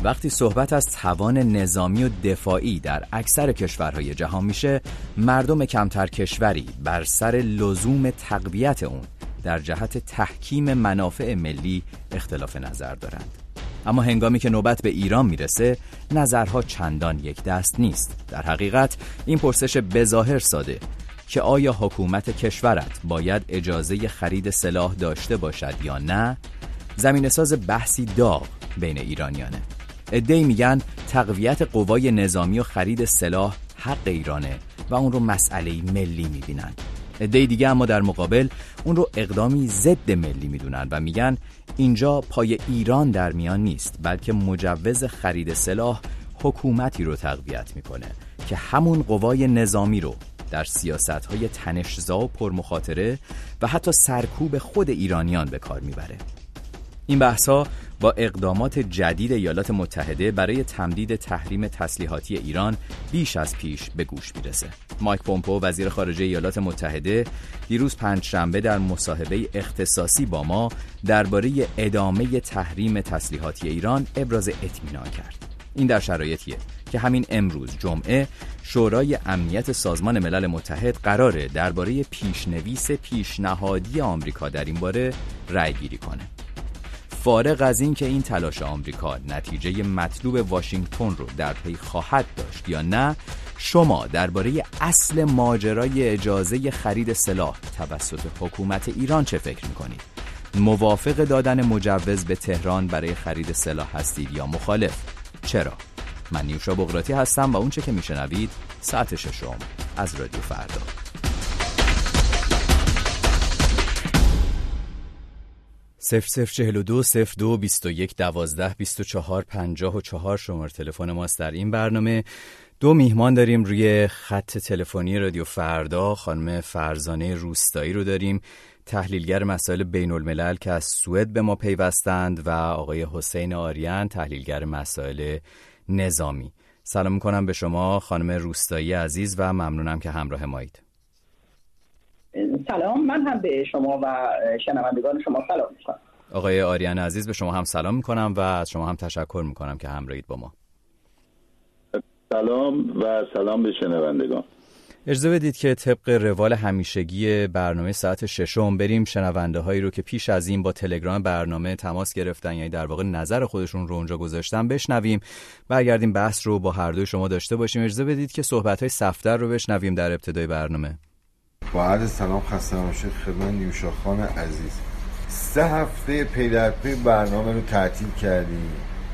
وقتی صحبت از توان نظامی و دفاعی در اکثر کشورهای جهان میشه، مردم کمتر کشوری بر سر لزوم تقویت اون در جهت تحکیم منافع ملی اختلاف نظر دارند. اما هنگامی که نوبت به ایران میرسه، نظرها چندان یک دست نیست. در حقیقت این پرسش بظاهر ساده که آیا حکومت کشورت باید اجازه خرید سلاح داشته باشد یا نه، زمینه‌ساز بحثی داغ بین ایرانیانه. عده‌ای میگن تقویت قوای نظامی و خرید سلاح حق ایرانه و اون رو مسئله‌ای ملی میبینن. عده‌ای دیگه اما در مقابل اون رو اقدامی ضد ملی میدونن و میگن اینجا پای ایران در میان نیست، بلکه مجوز خرید سلاح حکومتی رو تقویت میکنه که همون قوای نظامی رو در سیاست‌های تنش‌زا و پرمخاطره و حتی سرکوب خود ایرانیان به کار میبره. این بحث‌ها با اقدامات جدید ایالات متحده برای تمدید تحریم تسلیحاتی ایران بیش از پیش به گوش میرسه. مایک پومپئو وزیر خارجه ایالات متحده دیروز پنجشنبه در مصاحبه اختصاصی با ما درباره ادامه تحریم تسلیحاتی ایران ابراز اطمینان کرد. این در شرایطیه که همین امروز جمعه شورای امنیت سازمان ملل متحد قراره درباره پیشنویس پیشنهادی آمریکا در این باره رأی گیری کنه. فارغ از این که این تلاش آمریکا نتیجه مطلوب واشنگتن رو در پی خواهد داشت یا نه، شما درباره اصل ماجرای اجازه خرید سلاح توسط حکومت ایران چه فکر می‌کنید؟ موافق دادن مجوز به تهران برای خرید سلاح هستید یا مخالف؟ چرا؟ من نیوشا بغراتی هستم و اون چه که میشنوید ساعت 6 از رادیو فردا. 0042 02 21 12 24 54 شماره تلفن ماست. در این برنامه دو میهمان داریم روی خط تلفنی رادیو فردا. خانم فرزانه روستایی رو داریم، تحلیلگر مسائل بین الملل که از سوئد به ما پیوستند، و آقای حسین آریان، تحلیلگر مسائل نظامی. سلام میکنم به شما خانم روستایی عزیز و ممنونم که همراه مایید. سلام، من هم به شما و شنوندگان شما سلام میکنم. آقای آریان عزیز، به شما هم سلام میکنم و از شما هم تشکر میکنم که همراهید با ما. سلام و سلام به شنوندگان. اجازه بدید که طبق روال همیشگی برنامه ساعت 6 بریم شنونده هایی رو که پیش از این با تلگرام برنامه تماس گرفتن، یعنی در واقع نظر خودشون رو اونجا گذاشتن، بشنویم. برگردیم بحث رو با هر دوی شما داشته باشیم. اجازه بدید که صحبت های صفدر رو بشنویم در ابتدای برنامه. با عرض سلام خسته نباشید خدمت نیوشا خان عزیز. 3 هفته پی در پی برنامه رو تعطیل کردیم،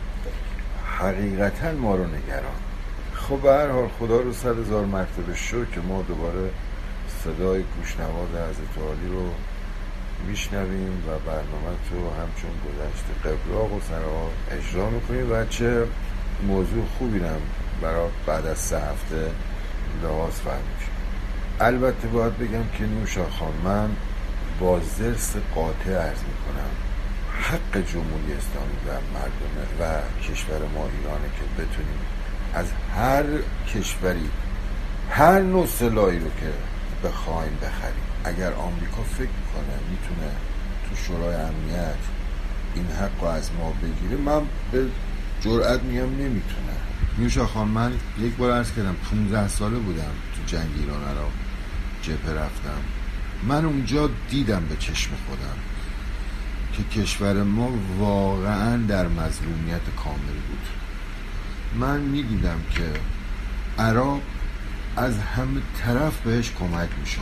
حقیقتا ما رو نگران. خب به هر حال خدا رو 100,000 مرتبه شکر که ما دوباره صدای گوشنواد حضرت عالی رو میشنویم و برنامه تو همچون گذشته قبراق و سرها اجرا میکنیم و چه موضوع خوبی هم برای بعد از 3 هفته لحاظ فرمایید. البته باید بگم که نیوشا خان، من با ضرس قاطع عرض میکنم حق جمهوری اسلامی و مردم و کشور ما ایرانه که بتونیم از هر کشوری هر نوع سلاحی رو که بخوایم بخریم. اگر آمریکا فکر کنه میتونه تو شورای امنیت این حق رو از ما بگیره، من به جرئت میگم نمیتونه. نیوشا خان، من یک بار عرض کردم 15 ساله بودم تو جنگ ایران عراق جبهه رفتم. من اونجا دیدم به چشم خودم که کشور ما واقعا در مظلومیت کامل بود. من میدیدم که عراق از همه طرف بهش کمک میشد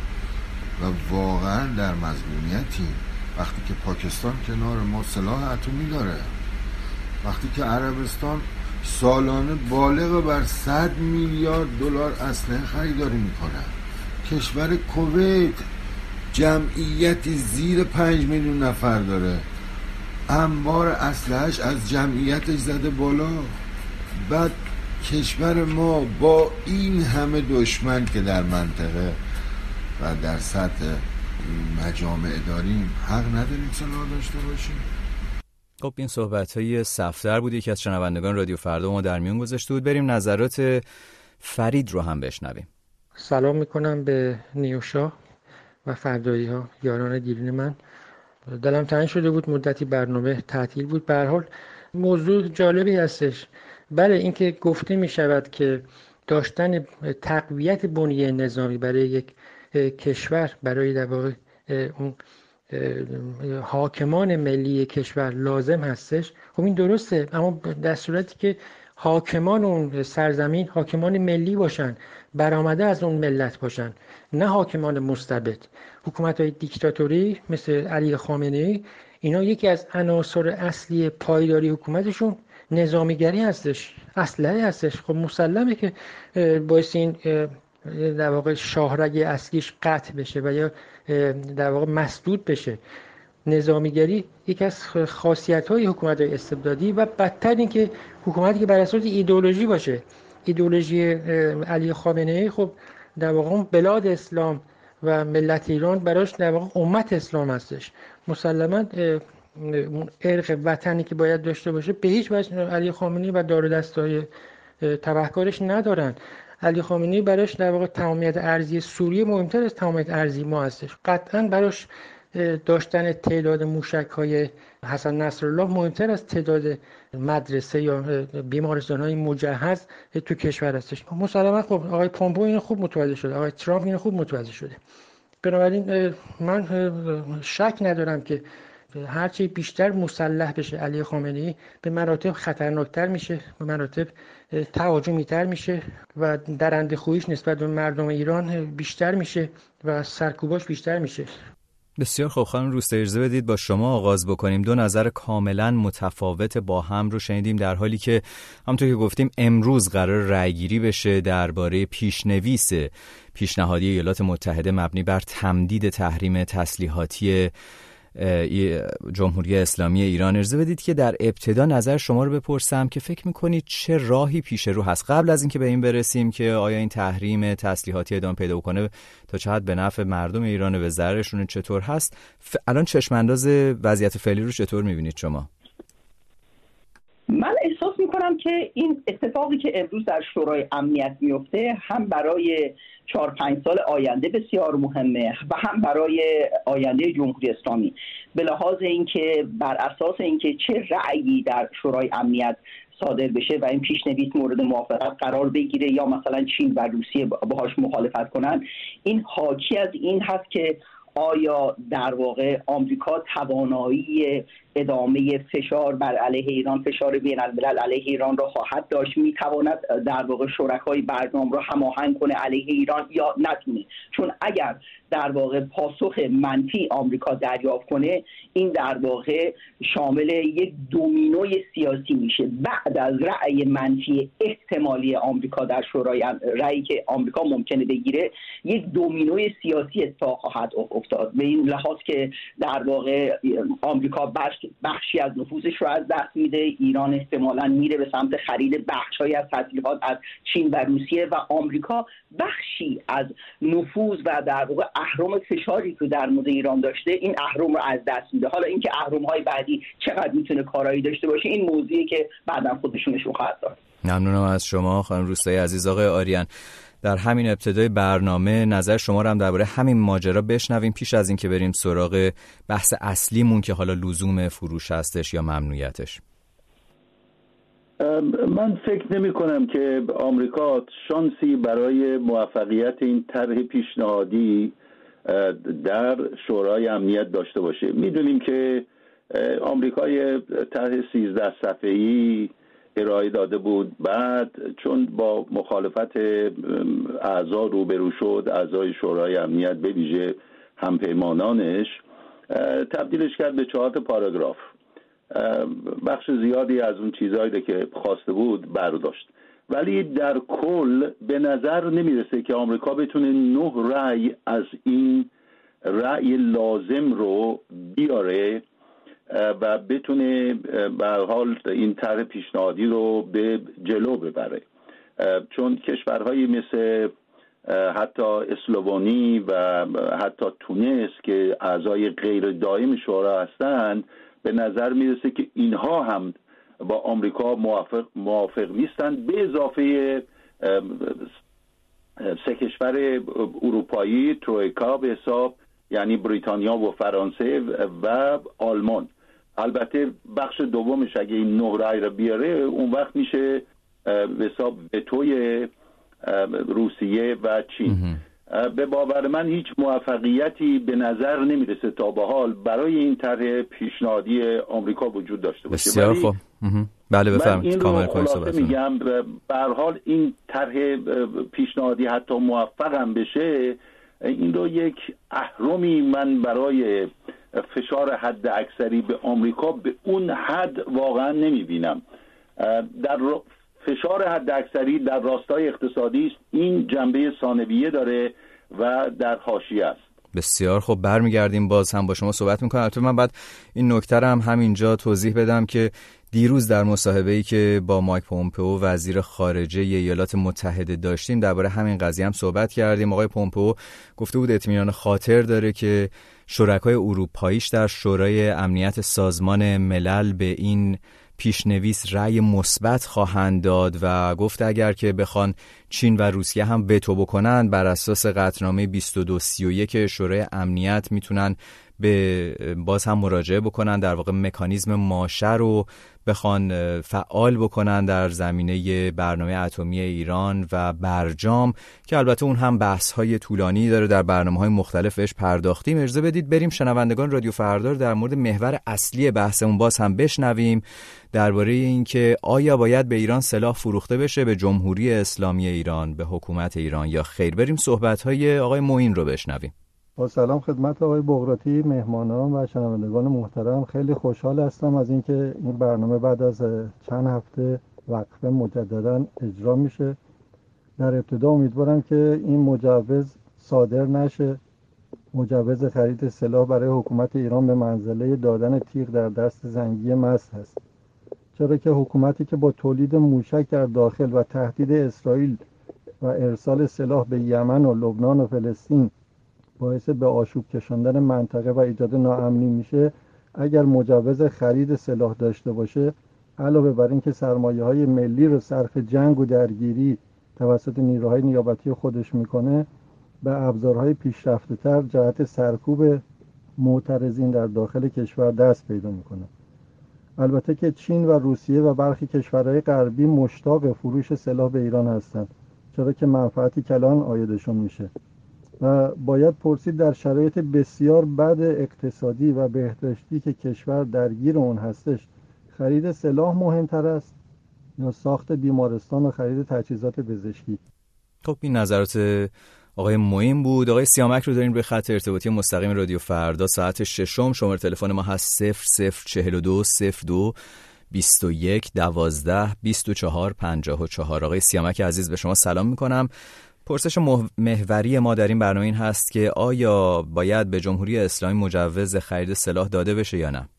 و واقعا در مظلومیتی. وقتی که پاکستان کنار ما سلاح اتمی داره، وقتی که عربستان سالانه بالغ بر 100 میلیارد دلار اسلحه خریداری میکنه، کشور کویت جمعیتی زیر 5 میلیون نفر داره، انبار اسلحه‌اش از جمعیتش زده بالا، بعد کشور ما با این همه دشمن که در منطقه و در سطح مجامع داریم حق نداریم سلاح داشته باشیم. خب این صحبت‌های صفدر بود، یکی از شنوندگان رادیو فردا ما در میون گذاشته بود. بریم نظرات فرید رو هم بشنویم. سلام میکنم به نیوشا و فردایی ها، یاران دیرین من. دلم تنگ شده بود، مدتی برنامه تعطیل بود. به هر حال موضوع جالبی هستش. بله، اینکه گفته می شود که داشتن تقویت بنیه نظامی برای یک کشور، برای در واقع اون حاکمان ملی کشور لازم هستش. خب این درسته، اما در صورتی که حاکمان اون سرزمین حاکمان ملی باشن، برآمده از اون ملت باشن، نه حاکمان مستبد. حکومت‌های دیکتاتوری مثل علی خامنه‌ای، اینا یکی از عناصر اصلی پایداری حکومتشون نظامیگری هستش، اسلحه هستش. خب مسلمه که باعث این در واقع شاهرگ اصلیش قطع بشه و یا در واقع مسدود بشه. نظامیگری یکی از خاصیت‌های حکومت‌های استبدادی و بدتر این که حکومتی که بر اساس ایدئولوژی باشه. ایدئولوژی علی خامنه‌ای خب در واقع بلاد اسلام و ملت ایران براش در واقع امت اسلام هستش. مسلماً اون ارق وطنی که باید داشته باشه به هیچ وجه علی خامنه‌ای و دار و دسته‌های تبهکارش ندارن. علی خامنه‌ای براش در واقع تمامیت ارضی سوریه مهمتر از تمامیت ارضی ما هستش. قطعاً براش داشتن تعداد موشک‌های حسن نصرالله مهمتر از تعداد مدرسه یا بیمارستان‌های مجهز تو کشور هستش. مسلماً خب آقای پومپئو اینو خوب متوجه شده، آقای ترامپ اینو خوب متوجه شده. بنابراین من شک ندارم که هرچی بیشتر مسلح بشه علی خامنه‌ای به مراتب خطرناکتر میشه، به مراتب تهاجمی‌تر میشه و درنده‌خوییش نسبت به مردم ایران بیشتر میشه و سرکوباش بیشتر میشه. بسیار خوب خانم روستایی، اجازه بدید با شما آغاز بکنیم. دو نظر کاملا متفاوت با هم رو شنیدیم، در حالی که همونطور که گفتیم امروز قرار رأیگیری بشه درباره پیشنویس پیشنهادی ایالات متحده مبنی بر تمدید تحریم تسلیحاتی جمهوری اسلامی ایران. اجازه بدید که در ابتدا نظر شما رو بپرسم که فکر میکنید چه راهی پیش رو هست قبل از اینکه به این برسیم که آیا این تحریم تسلیحاتی ادامه پیدا کنه تا چه حد به نفع مردم ایران و به ضررشون چطور هست؟ الان چشم انداز وضعیت فعلی رو چطور میبینید شما؟ من احساس میکنم که این اتفاقی که امروز در شورای امنیت میفته هم برای 4-5 سال آینده بسیار مهمه و هم برای آینده جمهوری اسلامی، به لحاظ اینکه بر اساس اینکه چه رأیی در شورای امنیت صادر بشه و این پیشنویس مورد موافقت قرار بگیره یا مثلا چین و روسیه باهاش مخالفت کنن، این حاکی از این هست که آیا در واقع آمریکا توانایی ادامه فشار بر علیه ایران، فشار بین الملل علیه ایران را خواهد داشت؟ میتواند در واقع شرکای برنامه را هماهنگ کنه علیه ایران یا نتونه؟ چون اگر در واقع پاسخ منفی آمریکا دریافت کنه، این در واقع شامل یک دومینوی سیاسی میشه. بعد از رأی منفی احتمالی آمریکا در شورای، رأیی که آمریکا ممکنه بگیره، یک دومینوی سیاسی اتفاق خواهد افتاد، به این لحاظ که در واقع آمریکا بخشی از نفوذش رو از دست میده، ایران احتمالاً میره به سمت خرید بخش‌هایی از تسلیحات از چین و روسیه و آمریکا بخشی از نفوذ و در واقع اهرم فشاری که در مورد ایران داشته، این اهرم رو از دست میده. حالا اینکه اهرم‌های بعدی چقدر میتونه کارایی داشته باشه، این موضوعی که بعداً خودشون نشون خواهد داد. ممنونم از شما خانم روستایی عزیز. آقای آریان، در همین ابتدای برنامه نظر شما رو هم درباره همین ماجرا بشنویم پیش از اینکه بریم سراغ بحث اصلیمون که حالا لزوم فروش هستش یا ممنوعیتش. من فکر نمی کنم که آمریکا شانسی برای موفقیت این طرح پیشنهادی در شورای امنیت داشته باشه. میدونیم که آمریکا یه طرح 13 صفحه‌ای ارائه داده بود، بعد چون با مخالفت اعضا روبرو شد، اعضای شورای امنیت به ویژه همپیمانانش، تبدیلش کرد به 4 پاراگراف. بخش زیادی از اون چیزهایی که خواسته بود برداشت، ولی در کل به نظر نمیرسه که آمریکا بتونه 9 رأی از این رأی لازم رو بیاره و بتونه به هر حال این طرح پیشنهادی رو به جلو ببره، چون کشورهایی مثل حتی اسلوونی و حتی تونس که اعضای غیر دائم شورا هستند، به نظر میرسه که اینها هم با آمریکا موافق نیستند، به اضافه 3 کشور اروپایی ترویکا به حساب، یعنی بریتانیا و فرانسه و آلمان. البته بخش دومش اگه این 9 رأی را بیاره اون وقت میشه به حساب وتوی روسیه و چین. به باور من هیچ موفقیتی به نظر نمیرسه تا به حال برای این طرح پیشنهادی آمریکا وجود داشته باشه. بسیار خوب. بله بفرمایید. کامل کنید صحبتتون. میگم به هر حال این طرح پیشنهادی حتی موفق هم بشه، این رو یک اهرمی من برای فشار حد اکثری به آمریکا به اون حد واقعا نمیبینم. در فشار حد اکثری در راستای اقتصادی است، این جنبه ثانویه داره و در حاشیه است. بسیار خب، برمیگردیم باز هم با شما صحبت میکنم. البته من بعد این نکته رو هم همینجا توضیح بدم که دیروز در مصاحبه‌ای که با مایک پومپئو وزیر خارجه ایالات متحده داشتیم درباره همین قضیه هم صحبت کردیم. آقای پومپئو گفته بود اطمینان خاطر داره که شرکای اروپاییش در شورای امنیت سازمان ملل به این پیشنویس رأی مثبت خواهند داد و گفت اگر که بخوان چین و روسیه هم وتو بکنن بر اساس قطعنامه 2231 شورای امنیت میتونن به باز هم مراجعه بکنن، در واقع مکانیزم ماشه رو بخوان فعال بکنن در زمینه برنامه اتمی ایران و برجام که البته اون هم بحث‌های طولانی داره، در برنامه‌های مختلف بهش پرداختیم. اجازه بدید بریم شنوندگان رادیو فردا در مورد محور اصلی بحثمون باز هم بشنویم درباره اینکه آیا باید به ایران سلاح فروخته بشه، به جمهوری اسلامی ایران، به حکومت ایران یا خیر. بریم صحبت‌های آقای معین رو بشنویم. با سلام خدمت آقای بغراتی، مهمانان و شنوندگان محترم. خیلی خوشحال هستم از اینکه این برنامه بعد از چند هفته وقفه مجددا اجرا میشه. در ابتدا امیدوارم که این مجوز صادر نشه. مجوز خرید سلاح برای حکومت ایران به منزله دادن تیغ در دست زنگی مست هست، چرا که حکومتی که با تولید موشک در داخل و تهدید اسرائیل و ارسال سلاح به یمن و لبنان و فلسطین باعث به آشوب کشاندن منطقه و ایجاد ناامنی میشه، اگر مجوز خرید سلاح داشته باشه، علاوه بر اینکه سرمایه‌های ملی رو صرف جنگ و درگیری توسط نیروهای نیابتی خودش میکنه، به ابزارهای پیشرفته‌تر جهت سرکوب معترضین در داخل کشور دست پیدا میکنه. البته که چین و روسیه و برخی کشورهای غربی مشتاق فروش سلاح به ایران هستند، چرا که منفعتی کلان عایدشون میشه و باید پرسید در شرایط بسیار بد اقتصادی و بهداشتی که کشور درگیر اون هستش، خرید سلاح مهمتر است یا ساخت بیمارستان و خرید تجهیزات پزشکی؟ خب این نظرات آقای معین بود. آقای سیامک رو دارین به خط ارتباطی مستقیم رادیو فردا ساعت 6. شماره تلفن ما هست 0042 02 21 12 24 54. آقای سیامک عزیز به شما سلام میکنم. پرسش محوری ما در این برنامه این هست که آیا باید به جمهوری اسلامی مجوز خرید سلاح داده بشه یا نه؟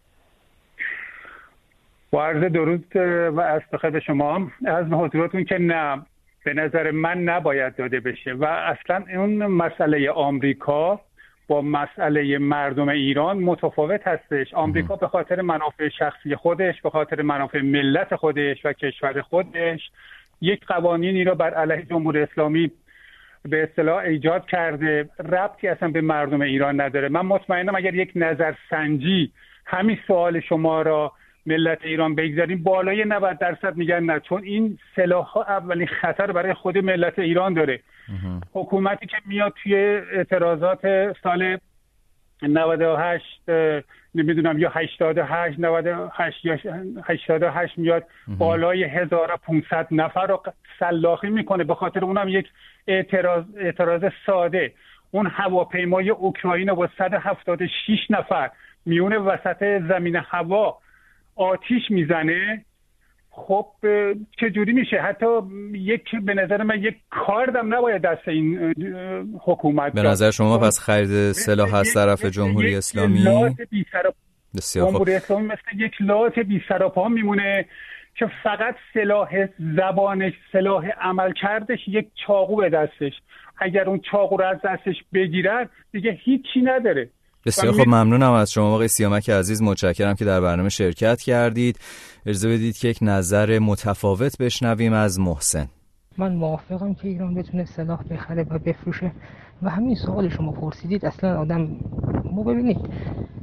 با عرض درود و استخدام به شما از حضورتون که نه، به نظر من نباید داده بشه و اصلا اون مسئله آمریکا با مسئله مردم ایران متفاوت هستش. آمریکا به خاطر منافع شخصی خودش، به خاطر منافع ملت خودش و کشور خودش یک قوانینی را بر علیه جمهوری اسلامی به اصطلاح ایجاد کرده، ربطی اصلا به مردم ایران نداره. من مطمئنم اگر یک نظرسنجی همین سوال شما را ملت ایران بگذاریم، بالای 90% میگن نه، چون این سلاح‌ها اولین خطر برای خود ملت ایران داره. حکومتی که میاد توی اعتراضات سال 98 نمیدونم یا 88 98 یا 88 میاد بالای 1500 نفر رو سلاخی میکنه. به خاطر اونم یک اعتراض ساده، اون هواپیمای اوکراین با 176 نفر میونه وسط زمین هوا آتیش میزنه. خب چه جوری میشه؟ حتی به نظر من یک کاردم نباید دست این حکومت. به نظر شما پس خرید سلاح از طرف جمهوری اسلامی جمهوری اسلامی مثل یک لات بی سر و پا میمونه که فقط سلاح زبانش، سلاح عمل کردش یک چاقو به دستش. اگر اون چاقو رو از دستش بگیرد دیگه هیچی نداره. بسیار خب، ممنونم از شما آقای سیامک عزیز، متشکرم که در برنامه شرکت کردید. اجازه بدید که یک نظر متفاوت بشنویم از محسن. من موافقم که ایران بتونه سلاح بخره و بفروشه و همین سوال شما پرسیدید. اصلا آدم ما ببینید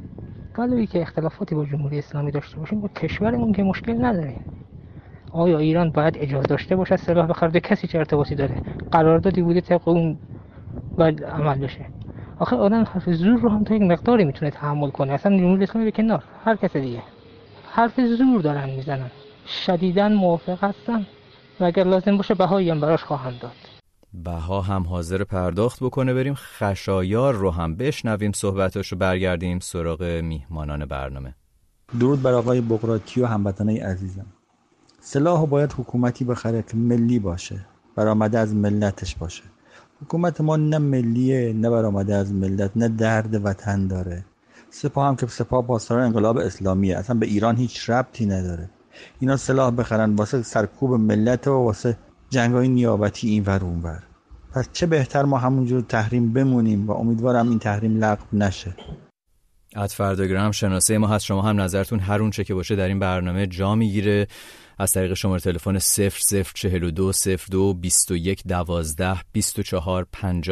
ولی که اختلافاتی با جمهوری اسلامی داشته باشیم با کشورمون که مشکل نداریم. آیا ایران باید اجازه داشته باشه سلاح بخره؟ کسی چه ارتباطی داره؟ قراردادی بوده طبق اون باید عمل بشه. آخه آدم حرف زور رو هم تا یک مقداری میتونه تحمل کنه، اصلا جمهوری اسلامی به کنار، هر کس دیگه حرف زور دارن میزنن، شدیداً موافق هستن و اگر لازم باشه بهایی هم براش خواهند داد. بها هم حاضر پرداخت بکنه. بریم خشایار رو هم بشنویم صحبتاشو، برگردیم سراغ میهمانان برنامه. درود بر آقای بقراطی و هموطنای عزیزم. سلاحو باید حکومتی بخره که ملی باشه، برآمده از ملتش باشه. حکومت ما نه ملیه، نه برآمده از ملت، نه درد وطن داره. سپاه هم که سپاه پاسداران انقلاب اسلامیه، اصلا به ایران هیچ ربطی نداره. اینا سلاح بخرن واسه سرکوب ملت و واسه جنگای نیابتی این ور اون ور. پس چه بهتر ما همونجور تحریم بمونیم و امیدوارم این تحریم لغو نشه. ادفردگرام شناسه ما هست. شما هم نظرتون هر اون چه که باشه در این برنامه جا میگیره. از طریق شماره تلفن 0042 02 21 12 24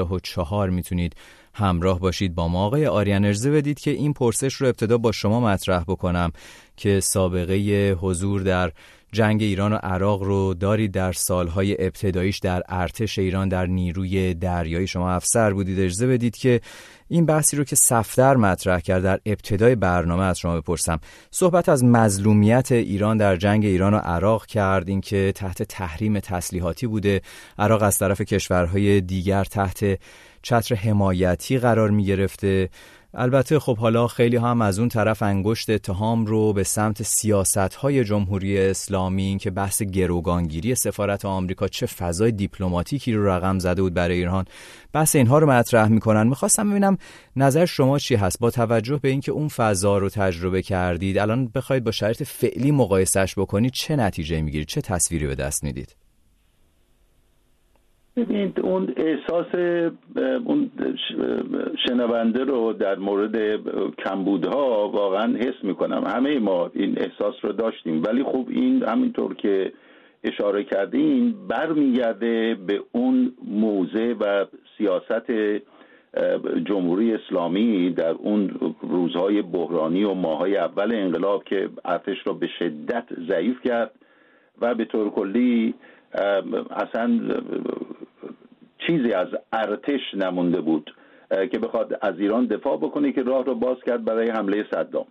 54 میتونید همراه باشید با ما. آقای آریان ارزه بدید که این پرسش رو ابتدا با شما مطرح بکنم که سابقه حضور در جنگ ایران و عراق رو دارید، در سالهای ابتداییش در ارتش ایران در نیروی دریایی شما افسر بودید. اجازه بدید که این بحثی رو که صفدر مطرح کرد در ابتدای برنامه از شما بپرسم. صحبت از مظلومیت ایران در جنگ ایران و عراق کرد، این که تحت تحریم تسلیحاتی بوده، عراق از طرف کشورهای دیگر تحت چتر حمایتی قرار می گرفته. البته خب حالا خیلی هم از اون طرف انگشت اتهام رو به سمت سیاست‌های جمهوری اسلامی، این که بحث گروگانگیری سفارت آمریکا چه فضای دیپلماتیکی رو رقم زده بود برای ایران، بحث اینها رو مطرح می‌کنن. می‌خواستم ببینم نظر شما چی هست با توجه به اینکه اون فضا رو تجربه کردید، الان بخواید با شرایط فعلی مقایسهش بکنید، چه نتیجه می‌گیرید، چه تصویری به دست میدید؟ ببینید اون احساس اون شنونده رو در مورد کمبودها واقعا حس میکنم. همه ما این احساس رو داشتیم، ولی خب این همینطور که اشاره کردین برمیگرده به اون موضع و سیاست جمهوری اسلامی در اون روزهای بحرانی و ماهای اول انقلاب که ارتش رو به شدت ضعیف کرد و به طور کلی اصلا چیزی از ارتش نمونده بود که بخواد از ایران دفاع بکنه، که راه رو باز کرد برای حمله صدام.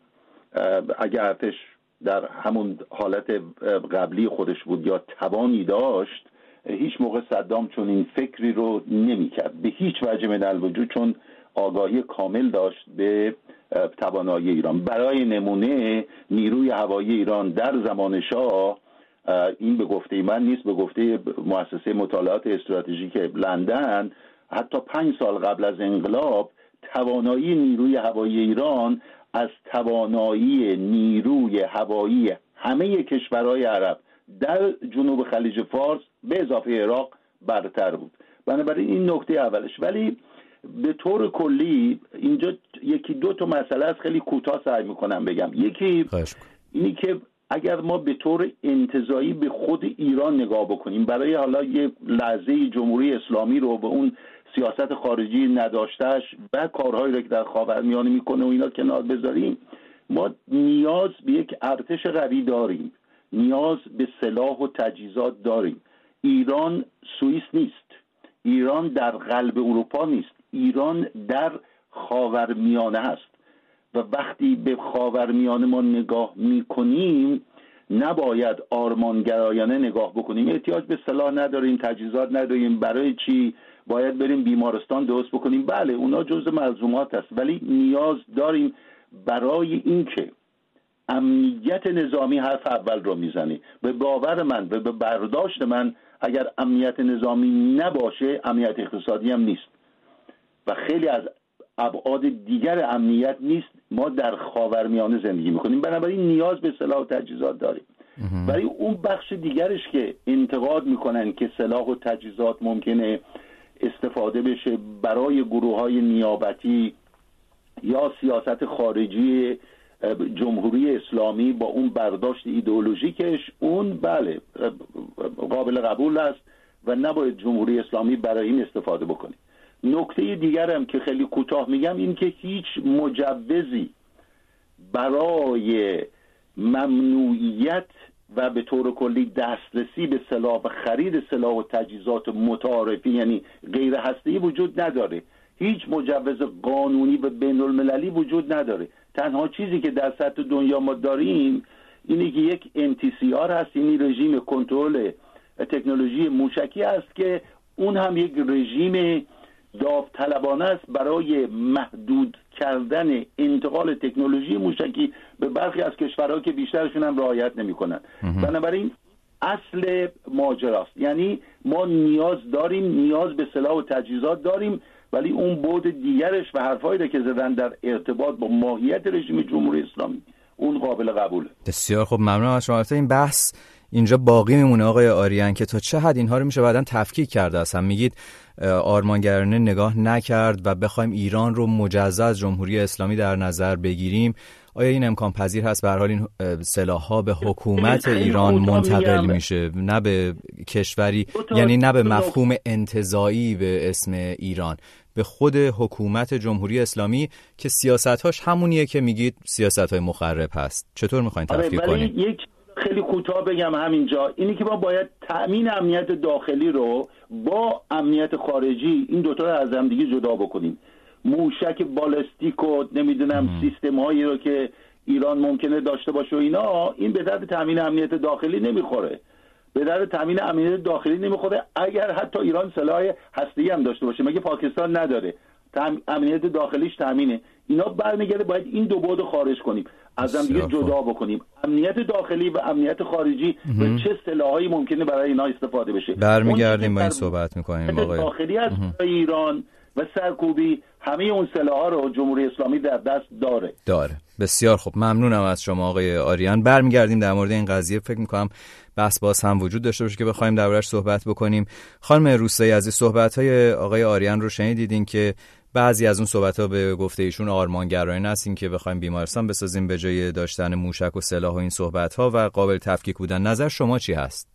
اگر ارتش در همون حالت قبلی خودش بود یا توانی داشت، هیچ موقع صدام چون این فکری رو نمی کرد به هیچ وجه من الوجود، چون آگاهی کامل داشت به توانایی ایران. برای نمونه نیروی هوایی ایران در زمان شاه، این به گفته من نیست، به گفته مؤسسه مطالعات استراتژیک لندن، حتی 5 سال قبل از انقلاب توانایی نیروی هوایی ایران از توانایی نیروی هوایی همه کشورهای عرب در جنوب خلیج فارس به اضافه عراق برتر بود. بنابراین این نکته اولش. ولی به طور کلی اینجا یکی دو تا مسئله از خیلی کوتاه سعی میکنم بگم. یکی اینی که اگر ما به طور انتزاعی به خود ایران نگاه بکنیم، برای حالا یه لحظه جمهوری اسلامی رو به اون سیاست خارجی نداشتش و کارهایی رو که در خاورمیانه میکنه و اینا کنار بذاریم، ما نیاز به یک ارتش قوی داریم، نیاز به سلاح و تجهیزات داریم. ایران سوئیس نیست، ایران در قلب اروپا نیست، ایران در خاورمیانه هست و وقتی به خاورمیانه ما نگاه میکنیم نباید آرمانگرایانه نگاه بکنیم. احتیاج به سلاح نداریم، تجهیزات نداریم، برای چی باید بریم بیمارستان درست بکنیم؟ بله اونا جزء ملزومات است، ولی نیاز داریم برای اینکه امنیت نظامی حرف اول رو میزنی. به باور من و به برداشت من اگر امنیت نظامی نباشه امنیت اقتصادی هم نیست و خیلی از ابعاد دیگر امنیت نیست. ما در خاورمیانه زندگی میکنیم، بنابراین نیاز به سلاح و تجهیزات داریم. ولی اون بخش دیگرش که انتقاد میکنن که سلاح و تجهیزات ممکنه استفاده بشه برای گروه‌های نیابتی یا سیاست خارجی جمهوری اسلامی با اون برداشت ایدئولوژیکش، اون بله قابل قبول است و نباید جمهوری اسلامی برای این استفاده بکنه. نکته دیگرم که خیلی کوتاه میگم این که هیچ مجوزی برای ممنوعیت و به طور کلی دسترسی به سلاح و خرید سلاح و تجهیزات متعارفی یعنی غیر هسته‌ای وجود نداره. هیچ مجوز قانونی و بین المللی وجود نداره. تنها چیزی که در سطح دنیا ما داریم اینه که یک MTCR هست، یعنی رژیم کنترل تکنولوژی موشکی است که اون هم یک رژیم داوطلبانه است برای محدود کردن انتقال تکنولوژی موشکی به برخی از کشورها که بیشترشون هم رعایت نمی‌کنن. بنابراین اصل ماجراست، یعنی ما نیاز به سلاح و تجهیزات داریم، ولی اون بعد دیگرش و حرفایی که زدن در ارتباط با ماهیت رژیم جمهوری اسلامی اون قابل قبوله. بسیار خب، ممنون از شما. این بحث اینجا باقی میمونه آقای آریان که تا چه حد اینها رو میشه بعداً تفکیک کرد. اصلا میگید آرمانگرانه نگاه نکرد و بخوایم ایران رو مجزا از جمهوری اسلامی در نظر بگیریم. آیا این امکان پذیر هست؟ به هر حال این سلاح‌ها به حکومت ایران منتقل میشه، نه به کشوری، یعنی نه به مفهوم انتزاعی به اسم ایران، به خود حکومت جمهوری اسلامی که سیاست‌هاش همونیه که میگید سیاست‌های مخرب هست. چطور می‌خواید تفکیک کنید؟ یک خیلی کوتاه بگم همینجا، اینی که ما باید تأمین امنیت داخلی رو با امنیت خارجی این دوتا رو از هم دیگه جدا بکنیم. موشک بالستیک و نمیدونم سیستم هایی رو که ایران ممکنه داشته باشه و اینا، این به درد تأمین امنیت داخلی نمیخوره. به درد تأمین امنیت داخلی نمیخوره اگر حتی ایران سلاح هسته‌ای هم داشته باشه. مگه پاکستان نداره؟ امنیت داخلیش تأمینه. اینا برمیگرده باید این دو بعد خارج کنیم، از هم دیگه جدا بکنیم، امنیت داخلی و امنیت خارجی و چه سلاحایی ممکنه برای اینا استفاده بشه. برمیگردیم با این صحبت می‌کنیم. آقای داخلی از ایران و سرکوبی همه اون سلاح‌ها رو جمهوری اسلامی در دست داره. بسیار خوب، ممنونم از شما آقای آریان. برمیگردیم در مورد این قضیه. فکر می‌کنم بحث باز هم وجود داشته باشه که بخوایم دربارش صحبت بکنیم. خانم روستایی عزیز، صحبت‌های آقای آریان رو شنیدین که بعضی از اون صحبت‌ها به گفته ایشون آرمانگرایانه هستین که بخوایم بیمارستان بسازیم به جای داشتن موشک و سلاح و این صحبت‌ها و قابل تفکیک بودن. نظر شما چی هست؟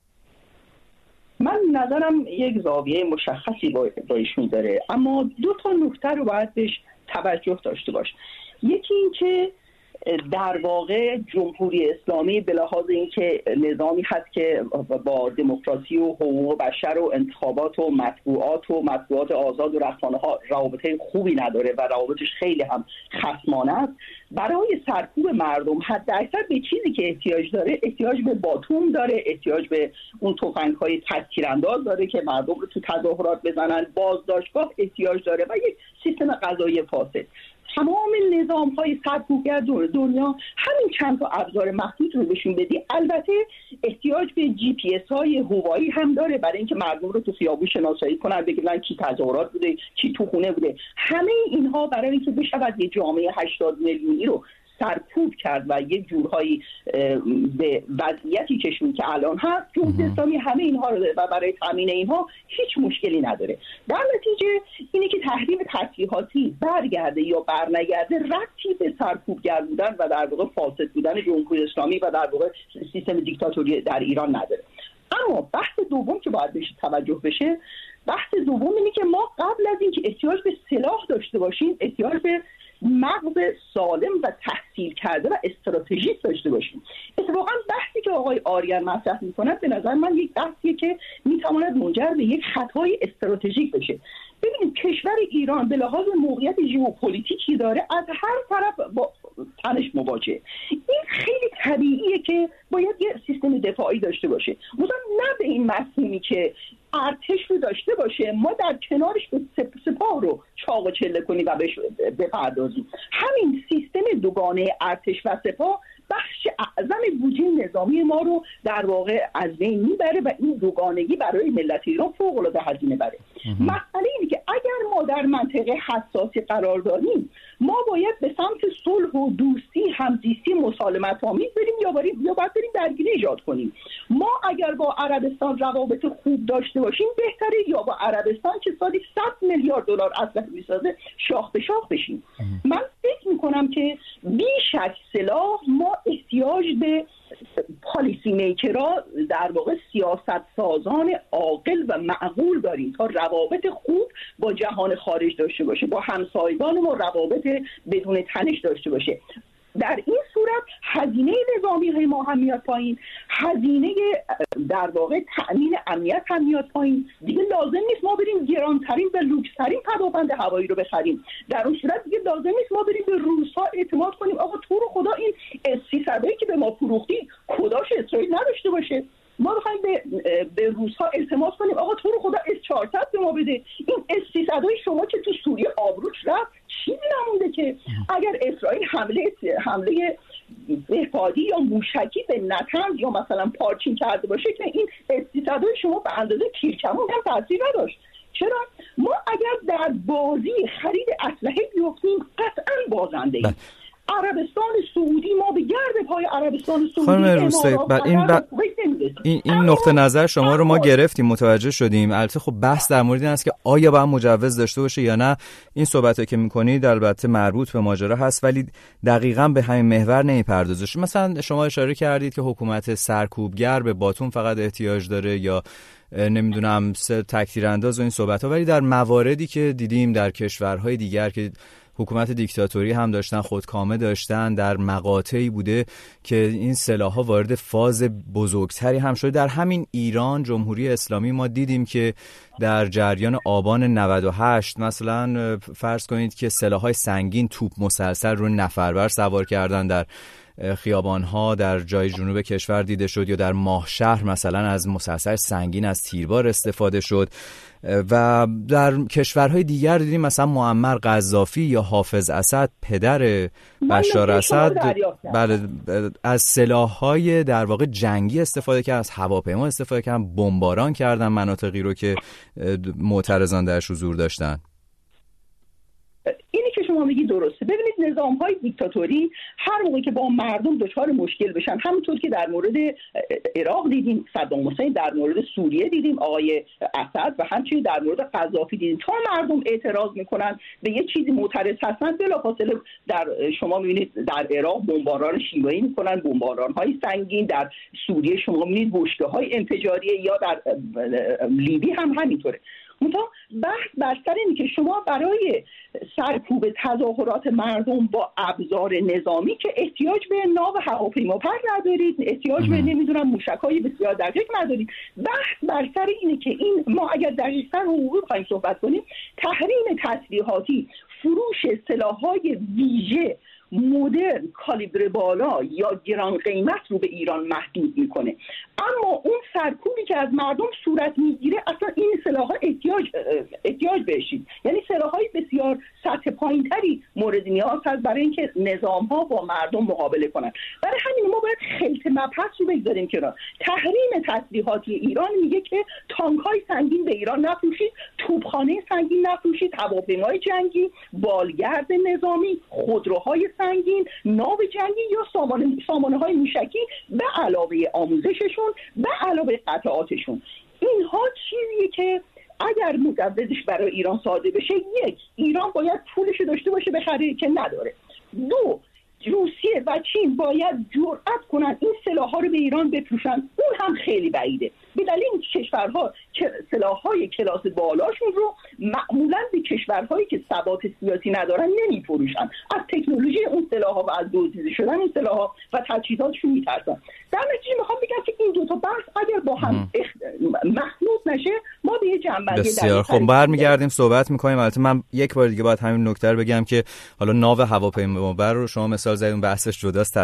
من نظرم یک زاویه مشخصی با ایشون داره، اما دو تا نکته رو باید بهش توجه داشته باش. یکی این که در واقع جمهوری اسلامی به لحاظ اینکه نظامی هست که با دموکراسی و حقوق بشر و انتخابات و مطبوعات آزاد و رسانه‌ها روابط خوبی نداره و روابطش خیلی هم خصمانه است، برای سرکوب مردم حد اکثر به چیزی که احتیاج داره، احتیاج به باتوم داره، احتیاج به اون تفنگ‌های تذکیرانداز داره که مردم رو تو تظاهرات بزنن، بازداشتگاه احتیاج داره و یک سیستم قضایی فاسد. تمام نظام‌های سرکوبگر دنیا همین چند تا ابزار محدود رو بهشون بدی. البته احتیاج به GPS-های هوایی هم داره برای اینکه مردم رو تو خیابون شناسایی کنن، بگن کی تظاهرات بوده، کی تو خونه بوده. همه اینها برای اینکه بشود یه جامعه 80 میلیونی رو سرکوب کرد و یک جورهایی به وضعیتی کشون که الان هست، جمهوری اسلامی همه اینها رو داره و برای تامین اینها هیچ مشکلی نداره. در نتیجه اینه که تحریم تسلیحاتی برگرده یا برنگرده ربطی به سرکوبگر بودن و در واقع فاسد بودن جمهوری اسلامی و در واقع سیستم دیکتاتوری در ایران نداره. اما بحث دوم که باید بهش توجه بشه، بحث دوم اینه که ما قبل از اینکه احتیاج به سلاح داشته باشیم، احتیاج به مغز سالم و تحصیل کرده و استراتژیک داشته باشیم. اتفاقا بحثی که آقای آریان مطرح می‌کند به نظر من یک بحثیه که می‌تواند منجر به یک خطای استراتژیک بشه. ببینید کشور ایران به لحاظ موقعیت ژئوپلیتیکی داره، از هر طرف با تنش مواجهه. این خیلی طبیعیه که باید یه سیستم دفاعی داشته باشه، مثلا نه به این مفهومی که ارتش رو داشته باشه ما در کنارش به سپاه رو چاق و چله کنیم و بهش بپردازیم. همین سیستم دوگانه ارتش و سپاه بخش اعظم بودجه نظامی ما رو در واقع از بین میبره و این دوگانگی برای ملت ایران فوق‌العاده هزینه بره. مسئله اینه که اگر ما در منطقه حساسی قرار داریم، ما باید به سمت صلح و دوستی، همزیستی، مسالمت آمیز بریم یا باید بریم درگیری ایجاد کنیم. ما اگر با عربستان روابط خوب داشته باشیم بهتره، یا با عربستان که سالی 100 میلیارد دلار اسلحه میسازه شاخ به شاخ بشیم. من فکر میکنم که بیشک سلاح ما احتیاج به پالیسی میکرها، در واقع سیاست سازان عاقل و معقول داریم تا روابط خوب با جهان خارج داشته باشه، با همسایگان ما روابط بدون تنش داشته باشه. در این صورت هزینه نظامی های ما هم میاد پایین، هزینه در واقع تأمین امنیت هم میاد پایین. دیگه لازم نیست ما بریم گرانترین و لوکس‌ترین پدافند هوایی رو بخریم. در اون صورت دیگه لازم نیست ما بریم به روس‌ها اعتماد کنیم آقا تو رو خدا این S-300 که به ما فروختی کداش اسرائیل نداشته باشه. ما بخوایم به روس‌ها اعتماد کنیم آقا تو رو خدا S-400 به ما بده. این S-300 شما که تو سوریه آبروش رفت چیزی نمونده که اگر اسرائیل حمله بهبادی یا موشکی به نتنز یا مثلا پارچین کرده باشه که این S-300 شما به اندازه تیرکمون هم تاثیر نداشت. چرا؟ ما اگر در بازی خرید اسلحه بیفتیم قطعا بازنده‌ایم. عربستان سعودی ما به گرد پای عربستان سعودی خانم روستایی این نقطه نظر شما رو ما گرفتیم، متوجه شدیم. البته خب بحث در مورد این است که آیا باید مجوز داشته باشه یا نه. این صحبتایی که می‌کنید البته مربوط به ماجرا هست ولی دقیقاً به همین محور نمی‌پردازه. مثلا شما اشاره کردید که حکومت سرکوبگر به باتوم فقط احتیاج داره یا نمیدونم تکتیرانداز و این صحبت‌ها، ولی در مواردی که دیدیم در کشورهای دیگر که حکومت دیکتاتوری هم داشتن، خودکامه داشتن، در مقاطعی بوده که این سلاح‌ها وارد فاز بزرگتری هم شده. در همین ایران جمهوری اسلامی ما دیدیم که در جریان آبان 98 مثلا فرض کنید که سلاح‌های سنگین، توپ مسلسل رو نفرور سوار کردن در خیابان‌ها در جای جنوب کشور دیده شد، یا در ماهشهر مثلا از مسلسل سنگین از تیربار استفاده شد. و در کشورهای دیگر دیدیم مثلا معمر قذافی یا حافظ اسد پدر بشار اسد بله از سلاح‌های در واقع جنگی استفاده کردن، از هواپیما استفاده کردن، بمباران کردن مناطقی رو که معترضان درش حضور داشتن. اینی که شما میگی درسته. ببینید نظام‌های دیکتاتوری هر موقعی که با مردم دچار مشکل بشن، همونطور که در مورد عراق دیدیم، صدام حسین، در مورد سوریه دیدیم آقای اسد، و همچنین در مورد قذافی دیدیم، تا مردم اعتراض میکنن به یه چیزی معترض هستن بلافاصله در شما میبینید در عراق بمباران شیوایی میکنن، بمباران‌های سنگین، در سوریه شما میبینید بشکه‌های انفجاریه، یا در لیبی هم همینطوره. منتها بحث بر سر اینه که شما برای سرکوب تظاهرات مردم با ابزار نظامی که احتیاج به ناو هواپیماپر ندارید، احتیاج به نمیدونم موشک‌های بسیار دقیق ندارید. بحث بر سر اینه که این ما اگر دقیقاً حقوقی بخوایم صحبت کنیم، تحریم تسلیحاتی، فروش سلاح‌های ویژه مدرن کالیبر بالا یا گران قیمت رو به ایران محدود میکنه. اما اون سرکوبی که از مردم صورت میگیره اصلا این سلاح‌ها احتیاج بهشید، یعنی سلاح‌های بسیار سطح پایینتری مورد نیاز هست برای اینکه نظام‌ها با مردم مقابله کنن. برای همین ما باید خلط مبحث رو بگذاریم کنار. تحریم تسلیحاتی ایران میگه که تانک‌های سنگین به ایران نفروشید، توپخانه سنگین نفروشید، هواپیمای جنگی، بالگرد نظامی، خودروهای سنگین، ناو جنگی یا سامانه‌های موشکی به علاوه آموزششون، به علاوه قطعاتشون. اینها چیزیه که اگر مجوزش برای ایران صادر بشه، یک، ایران باید پولش داشته باشه بخره که نداره. دو، روسیه و چین باید جرأت کنن این سلاح‌ها رو به ایران بفروشن. اون هم خیلی بعیده. به دلیل این کشورها سلاح‌های کلاس بالاشون رو معمولاً به کشورهایی که ثبات سیاسی ندارن نمی‌فروشن. از تکنولوژی اون سلاح‌ها و از دزدیده شدن این سلاح‌ها و تجهیزاتشون می‌ترسن. در نتیجه می‌خوام بگم که این دو تا بحث اگر با هم مخلوط نشه، ما به یه جنبندی بسیار خب برمیگردیم صحبت می‌کنیم. البته من یک بار دیگه باید همین نکته رو بگم که حالا ناو هواپیمابر رو شما مثال زدید، بحثش جداست.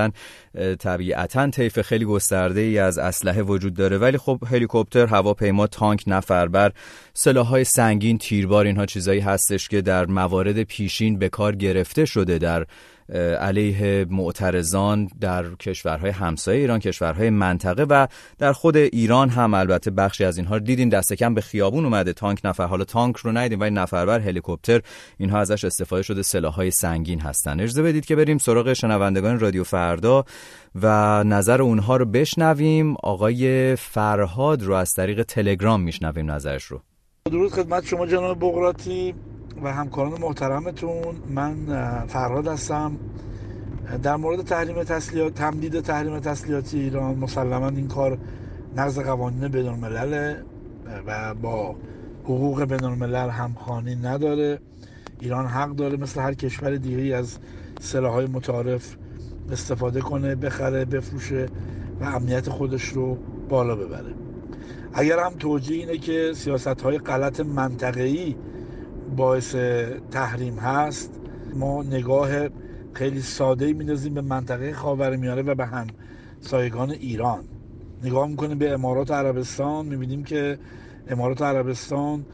طبیعتاً طیف خیلی گسترده‌ای از اسلحه وجود داره، ولی خب هلیکوپتر، هواپیما، تانک، نفربر، سلاح‌های سنگین، تیربار، اینها چیزایی هستش که در موارد پیشین به کار گرفته شده در علیه معترضان در کشورهای همسایه ایران، کشورهای منطقه و در خود ایران هم. البته بخشی از اینها دیدیم دست کم به خیابون اومده، تانک، حالا تانک رو ندیدیم ولی نفربر، هلیکوپتر، اینها ازش استفاده شده، سلاح‌های سنگین هستن. اجازه بدید که بریم سراغ شنوندگان رادیو فردا و نظر اونها رو بشنویم. آقای فرهاد رو از طریق تلگرام میشنویم نظرش رو. درود خدمت شما جناب بقراطی و همکاران محترمتون. من فرهاد هستم. در مورد تمدید تحریم تسلیحاتی ایران، مسلما این کار نقض قوانین بین‌الملل و با حقوق بین‌الملل همخوانی نداره. ایران حق داره مثل هر کشور دیگه‌ای از سلاح‌های متعارف استفاده کنه، بخره، بفروشه و امنیت خودش رو بالا ببره. اگر هم توجیه اینه که سیاست‌های غلط منطقه‌ای باعث تحریم هست، ما نگاه خیلی ساده‌ای می‌اندازیم به منطقه خاورمیانه و به همسایگان ایران. نگاه می‌کنیم به امارات عربستان، می‌بینیم که امارات عربستان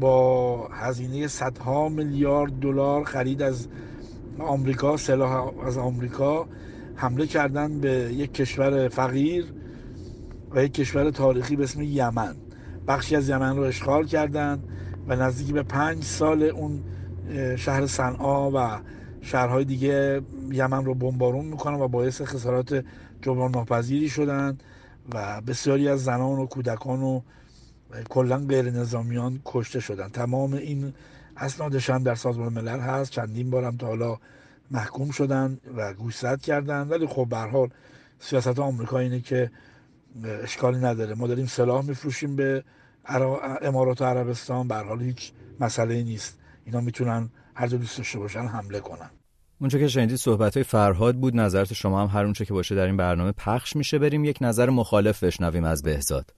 با هزینه صدها میلیارد دلار خرید از آمریکا، سلاح از آمریکا، حمله کردن به یک کشور فقیر و یک کشور تاریخی به اسم یمن. بخشی از یمن رو اشغال کردن و نزدیک به 5 سال اون شهر صنعا و شهرهای دیگه یمن رو بمبارون میکنن و باعث خسارات جبران ناپذیری شدن و بسیاری از زنان و کودکان و کلا غیر نظامیان کشته شدن. تمام این اسنادش هم در سازمان ملل هست، چندین بارم تا حالا محکوم شدن و گوشزد کردن. ولی خب به هر حال سیاست آمریکا اینه که اشکالی نداره، ما داریم سلاح میفروشیم به امارات عربستان، به هر حال هیچ مسئله نیست، اینا میتونن هر جا دوست داشته باشن حمله کنن. اونجا که شنیدید صحبت‌های فرهاد بود، نظرت شما هم هر اونچه که باشه در این برنامه پخش میشه. بریم یک نظر مخالف بشنویم از بهزاد.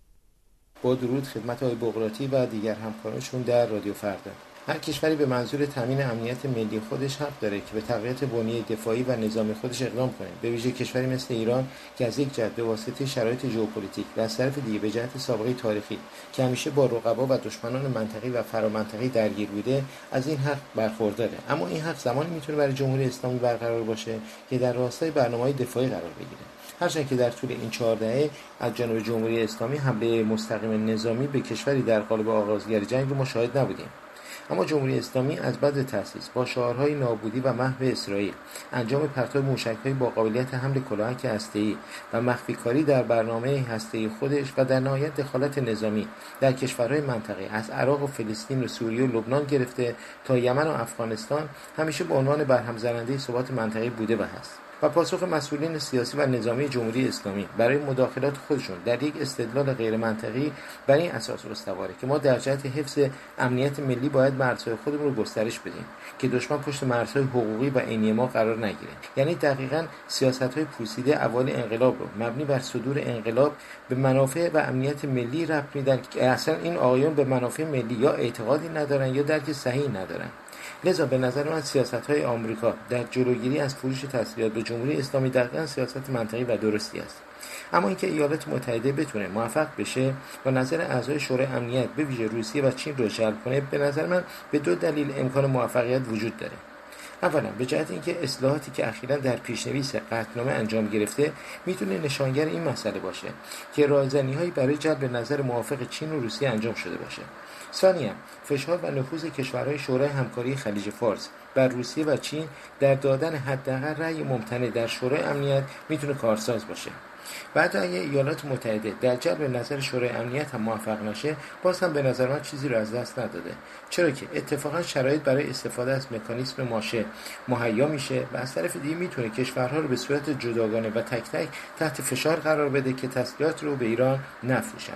با درود خدمت آقای بقراطی و دیگر همکارانشون در رادیو فردا. هر کشوری به منظور تامین امنیت ملی خودش حق داره که به تقویت بنیه دفاعی و نظامی خودش اقدام کنه. به ویژه کشوری مثل ایران که از یک جهت به واسطه شرایط ژئوپلیتیک و از طرف دیگه به جهت سابقه تاریخی که همیشه با رقبا و دشمنان منطقی و فرامنطقی درگیر بوده، از این حق برخورداره. اما این حق زمانی میتونه برای جمهوری اسلامی برقرار باشه که در راستای برنامه‌های دفاعی قرار بگیره. هرچند که در طول این 4 دهه از جانب جمهوری اسلامی حمله مستقیم نظامی به کشوری در قالب آغازگر جنگ رو مشاهده نبودیم، اما جمهوری اسلامی از بعد تأسیس با شعارهای نابودی و محو اسرائیل، انجام پرتاب موشک‌های با قابلیت حمل کلاهک هسته‌ای و مخفی کاری در برنامه هسته‌ای خودش و در نهایت دخالت نظامی در کشورهای منطقه از عراق و فلسطین و سوریه و لبنان گرفته تا یمن و افغانستان همیشه به عنوان برهم زننده ثبات منطقه‌ای بوده و هست. و پاسخ مسئولین سیاسی و نظامی جمهوری اسلامی برای مداخلات خودشون در یک استدلال غیر منطقی بر این اساس استواره که ما در جهت حفظ امنیت ملی باید مرزهای خودمون رو گسترش بدیم که دشمن پشت مرزهای حقوقی و عینی ما قرار نگیره. یعنی دقیقاً سیاست‌های پوسیده اول انقلاب رو مبنی بر صدور انقلاب به منافع و امنیت ملی ربط میدن که اصلا این آقایون به منافع ملی یا اعتقادی ندارن یا درک صحیح ندارن. لذا به نظر من سیاست‌های آمریکا در جلوگیری از فروش تسلیحات به جمهوری اسلامی دقیقاً سیاست منطقی و درستی است. اما اینکه ایالات متحده بتونه موفق بشه و نظر اعضای شورای امنیت به ویژه روسیه و چین رو جلب کنه، به نظر من به 2 دلیل امکان موفقیت وجود داره. اولا به جهت اینکه اصلاحاتی که اخیراً در پیشنویس قطعنامه انجام گرفته میتونه نشانگر این مسئله باشه که راهزنی‌هایی برای جلب نظر موافق چین و روسیه انجام شده باشه. ثانیاً فشار و نفوذ کشورهای شورای همکاری خلیج فارس بر روسیه و چین در دادن حداقل رأی ممتنع در شورای امنیت میتونه کارساز باشه. بعد اگه ایالات متحده در جلب نظر شورای امنیت هم موفق نشه، باز هم به نظر من چیزی رو از دست نداده، چرا که اتفاقا شرایط برای استفاده از مکانیزم ماشه مهیا میشه و از طرف دیگه میتونه کشورها رو به صورت جداگانه و تک تک تحت فشار قرار بده که تسلیحات رو به ایران نفروشن.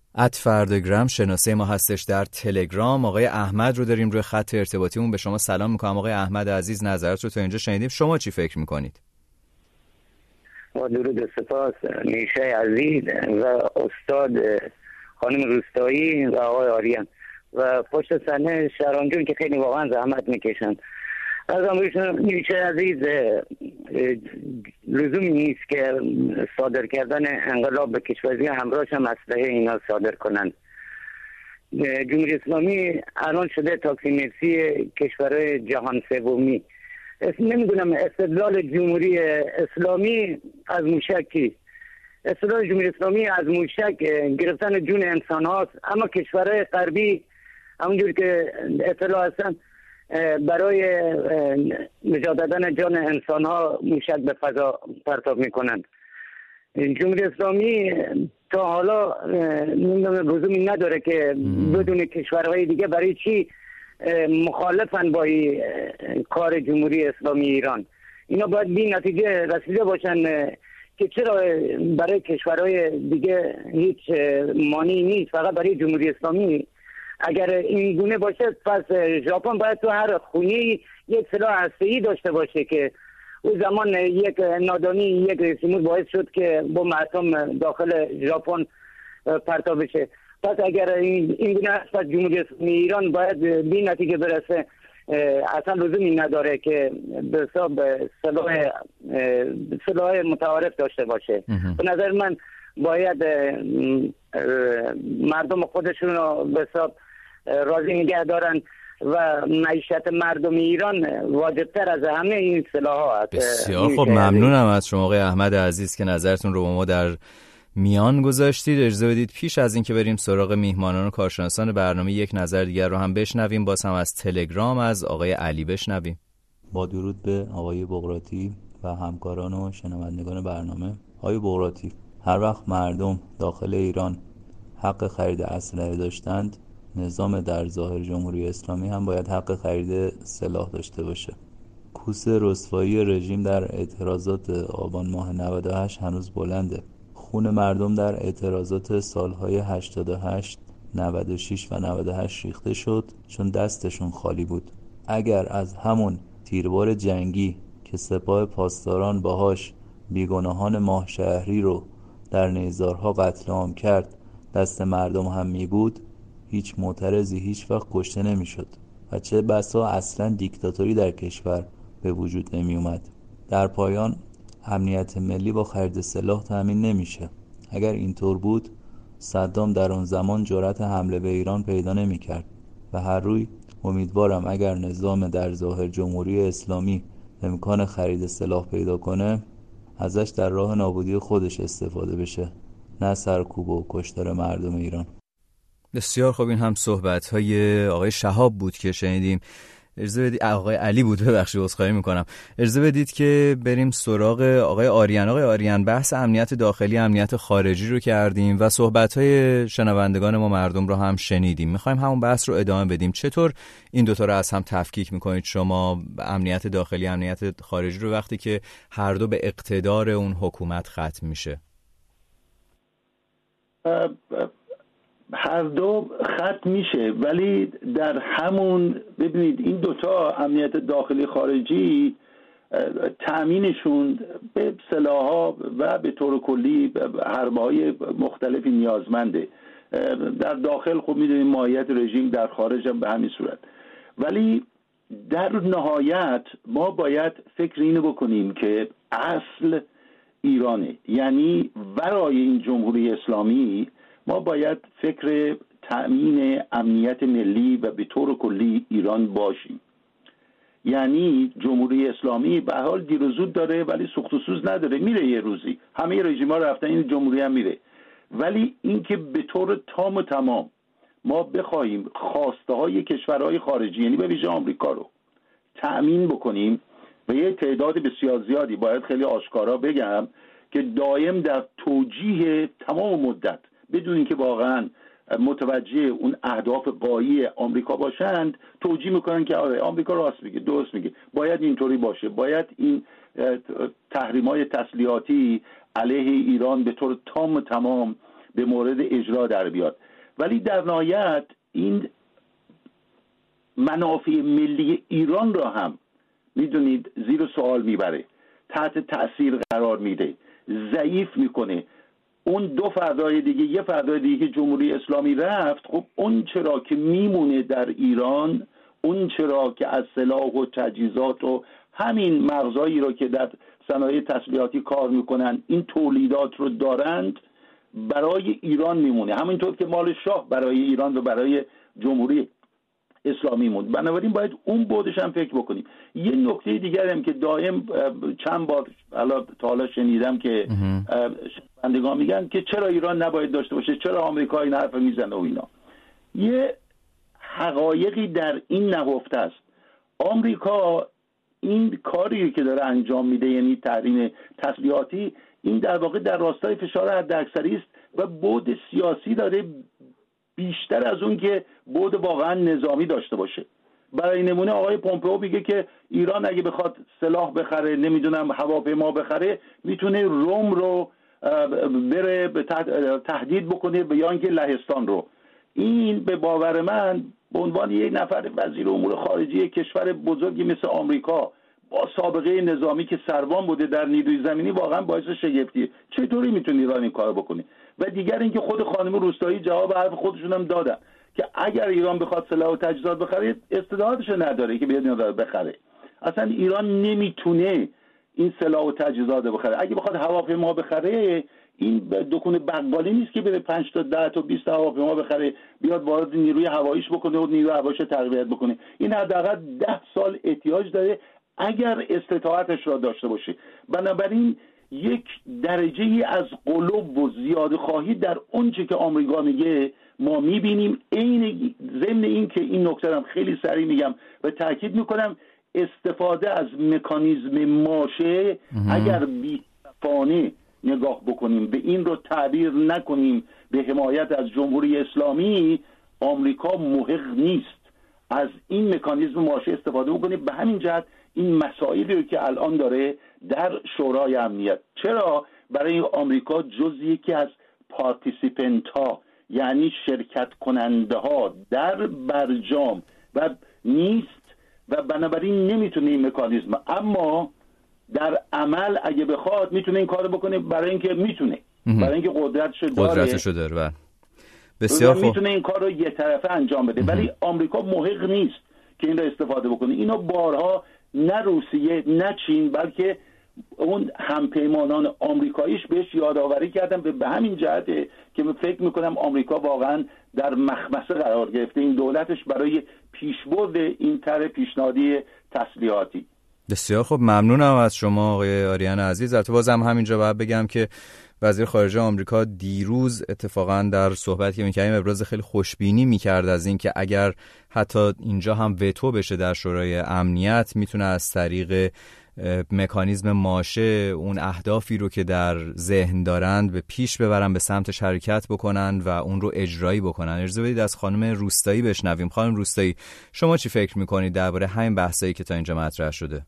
@فردگرام شناسه ما هستش در تلگرام. آقای احمد رو داریم روی خط ارتباطیمون. به شما سلام میکنم آقای احمد عزیز، نظرت رو تا اینجا شنیدیم، شما چی فکر میکنید؟ با درود و سپاس نیشه عزیز و استاد خانم روستایی و آقای آریان و پشت صحنه شهرام جون که خیلی واقعا زحمت میکشن. از امروز نیشه عزیز، لزومی نیست که صادر کردن انقلاب به کشورهای همراهش هم اسلحه اینا صادر کنند. جمهوری اسلامی الان شده تاکسی مرسی کشورهای جهان سومی. نمیدونم استدلال جمهوری اسلامی از موشکی، استدلال جمهوری اسلامی از موشک گرفتن جون انسان هاست، اما کشورهای غربی همونجور که اطلاع هستن برای نجات دادن جان انسان ها موشک به فضا پرتاب میکنند. جمهوری اسلامی تا حالا نمیدونم لزومی نداره که بدون کشورهای دیگه برای چی مخالفن با کار جمهوری اسلامی ایران. اینا باید بی نتیجه رسیده باشن که چرا برای کشورهای دیگه هیچ مانعی نیست، فقط برای جمهوری اسلامی. اگر این گونه باشه پس ژاپن باید تو هر خونه یک سلاح هسته‌ای داشته باشه که او زمان یک نادانی یک رئیس جمهور باعث شد که بمب اتم داخل ژاپن پرتاب بشه. پس اگر این گونه است، پس جمهوری اسلامی ایران باید به نتیجه برسه اصلا لزومی نداره که به حساب سلاح متعارف داشته باشه. به نظر من باید مردم خودشون رو به حساب راضی نگه دارن و معیشت مردم ایران واجبتر از همه این سلاح هست. بسیار خب، ممنونم از شما آقای احمد عزیز که نظرتون رو با ما در میان گذاشتید. اجازه بدید پیش از اینکه بریم سراغ میهمانان و کارشناسان برنامه یک نظر دیگر رو هم بشنویم. باز هم از تلگرام از آقای علی بشنویم. با درود به آقای بقراطی و همکاران و شنوندگان برنامه. آقای بقراطی، هر وقت مردم داخل ایران حق خرید اسلحه داشتند، نظام در ظاهر جمهوری اسلامی هم باید حق خرید سلاح داشته باشه. کوس رسوایی رژیم در اعتراضات آبان ماه 98 هنوز بلنده. خون مردم در اعتراضات سالهای 88 96 و 98 ریخته شد چون دستشون خالی بود. اگر از همون تیربار جنگی که سپاه پاسداران باهاش بیگناهان ماه شهری رو در نیزارها قتل عام کرد دست مردم هم می بود، هیچ معترضی هیچ وقت کشته نمی شد و چه بسا اصلا دیکتاتوری در کشور به وجود نمی اومد. در پایان امنیت ملی با خرید سلاح تامین نمیشه. اگر اینطور بود صدام در اون زمان جرأت حمله به ایران پیدا نمی کرد و هر روی امیدوارم اگر نظام در ظاهر جمهوری اسلامی امکان خرید سلاح پیدا کنه ازش در راه نابودی خودش استفاده بشه، نه سرکوب و کشتار مردم ایران. بسیار خوب، این هم صحبت‌های آقای شهاب بود که شنیدیم. اجازه بدید آقای علی بود، ببخشید عذرخواهی میکنم. اجازه بدید که بریم سراغ آقای آریان. آقای آریان، بحث امنیت داخلی، امنیت خارجی رو کردیم و صحبت‌های شنوندگان ما مردم رو هم شنیدیم. می‌خوایم همون بحث رو ادامه بدیم. چطور این دوتا رو از هم تفکیک می‌کنید شما، امنیت داخلی، امنیت خارجی رو، وقتی که هر دو به اقتدار اون حکومت ختم میشه؟ هر دو ختم میشه، ولی در همون ببینید این دوتا امنیت داخلی خارجی تأمینشون به سلاح‌ها و به طور کلی حربه‌های مختلفی نیازمنده. در داخل خب میدونیم ماهیت رژیم، در خارج هم به همین صورت. ولی در نهایت ما باید فکر اینو بکنیم که اصل ایرانه، یعنی ورای این جمهوری اسلامی ما باید فکر تأمین امنیت ملی و به طور کلی ایران باشیم. یعنی جمهوری اسلامی به حال دیر و زود داره ولی سوخت و سوز نداره، میره یه روزی، همه رژیم‌ها رفتن، این جمهوری هم میره. ولی اینکه به طور تام و تمام ما بخوایم خواسته های کشورهای خارجی، یعنی به ویژه آمریکا رو تأمین بکنیم و یه تعداد بسیار زیادی، باید خیلی آشکارا بگم که دائم در توجیه تمام مدت بدون اینکه واقعا متوجه اون اهداف غایی آمریکا باشند توجیه میکنن که آره آمریکا راست میگه، درست میگه، باید اینطوری باشه، باید این تحریم‌های تسلیحاتی علیه ایران به طور تام و تمام به مورد اجرا در بیاد. ولی در نهایت این منافع ملی ایران را هم میدونید زیر سوال میبره، تحت تأثیر قرار میده، ضعیف میکنه. اون دو فردای دیگه، یه فردای دیگه که جمهوری اسلامی رفت، خب اون چرا که میمونه در ایران، اون چرا که از سلاح و تجهیزات و همین مغزایی رو که در صنایع تسلیحاتی کار میکنن این تولیدات رو دارند برای ایران میمونه، همینطور که مال شاه برای ایران و برای جمهوری اسلامی موند. بنابراین باید اون بودش هم فکر بکنیم. یه نکته دیگر هم که دائم چند بار تا حالا شنیدم که شنوندگان میگن که چرا ایران نباید داشته باشه، چرا آمریکا این حرف میزنه و اینا. یه حقایقی در این نهفته است. آمریکا این کاری که داره انجام میده، یعنی تحریم تسلیحاتی، این در واقع در راستای فشار حداکثری است و بعد سیاسی داره بیشتر از اون که بعد واقعا نظامی داشته باشه. برای نمونه آقای پومپئو میگه که ایران اگه بخواد سلاح بخره، نمیدونم هواپیما بخره، میتونه روم رو بره تهدید بکنه به یا اینکه لهستان رو. این به باور من به عنوان یک نفر وزیر امور خارجه کشور بزرگی مثل آمریکا با سابقه نظامی که سروان بوده در نیروی زمینی واقعا باعث شگفتیه. چطوری میتونه ایران این کارو بکنه؟ و دیگر اینکه خود خانم روستایی جواب حرف خودشون هم دادن که اگر ایران بخواد سلاح و تجهیزات بخره استعدادش نداره که بیاد اینا بخره. اصلا ایران نمیتونه این سلاح و تجهیزات بخره. اگه بخواد هواپیما بخره، این دکون بقالی نیست که بره 5 تا 10 تا 20 تا هواپیما بخره بیاد وارد نیروی هواییش بکنه و نیروی هواییش تقویت بکنه. این حداقل 10 سال احتیاج داره اگر استطاعتش را داشته باشه. بنابراین یک درجه ای از قلوب و زیاده خواهی در اونچه که آمریکا میگه ما میبینیم. این ضمن این که این نکته هم خیلی سریع میگم و تاکید میکنم، استفاده از مکانیزم ماشه اگر بی‌فانه نگاه بکنیم، به این رو تعبیر نکنیم به حمایت از جمهوری اسلامی، آمریکا محق نیست از این مکانیزم ماشه استفاده بکنه. به همین جهت این مسائلی رو که الان داره در شورای امنیت، چرا برای آمریکا جز یکی از پارتیسیپنت ها، یعنی شرکت کننده ها در برجام و نیست و بنابراین نمیتونه این مکانیزم، اما در عمل اگه بخواد میتونه این کارو بکنه برای اینکه میتونه، برای اینکه قدرتشو داره. بسیار خوب، میتونه این کارو یه طرفه انجام بده. ولی آمریکا محق نیست که این رو استفاده بکنه. اینا بارها نه روسیه نه چین بلکه اون همپیمانان آمریکاییش بهش یادآوری کردن. به همین جهته که من فکر میکنم آمریکا واقعا در مخمصه قرار گرفته این دولتش برای پیشبرد این طرح پیشنهادی تسلیحاتی. بسیار خوب، ممنونم از شما آقای آریان عزیز. البته بازم همینجا باید بگم که وزیر خارجه آمریکا دیروز اتفاقا در صحبتی که می‌کردیم ابراز خیلی خوشبینی می‌کرد از این که اگر حتی اینجا هم وتو بشه در شورای امنیت، میتونه از طریق مکانیزم ماشه اون اهدافی رو که در ذهن دارند به پیش ببرن، به سمتش حرکت بکنن و اون رو اجرایی بکنن. اجازه بدید از خانم روستایی بشنویم. خانم روستایی، شما چی فکر می‌کنید درباره همین بحثایی که تا اینجا مطرح شده؟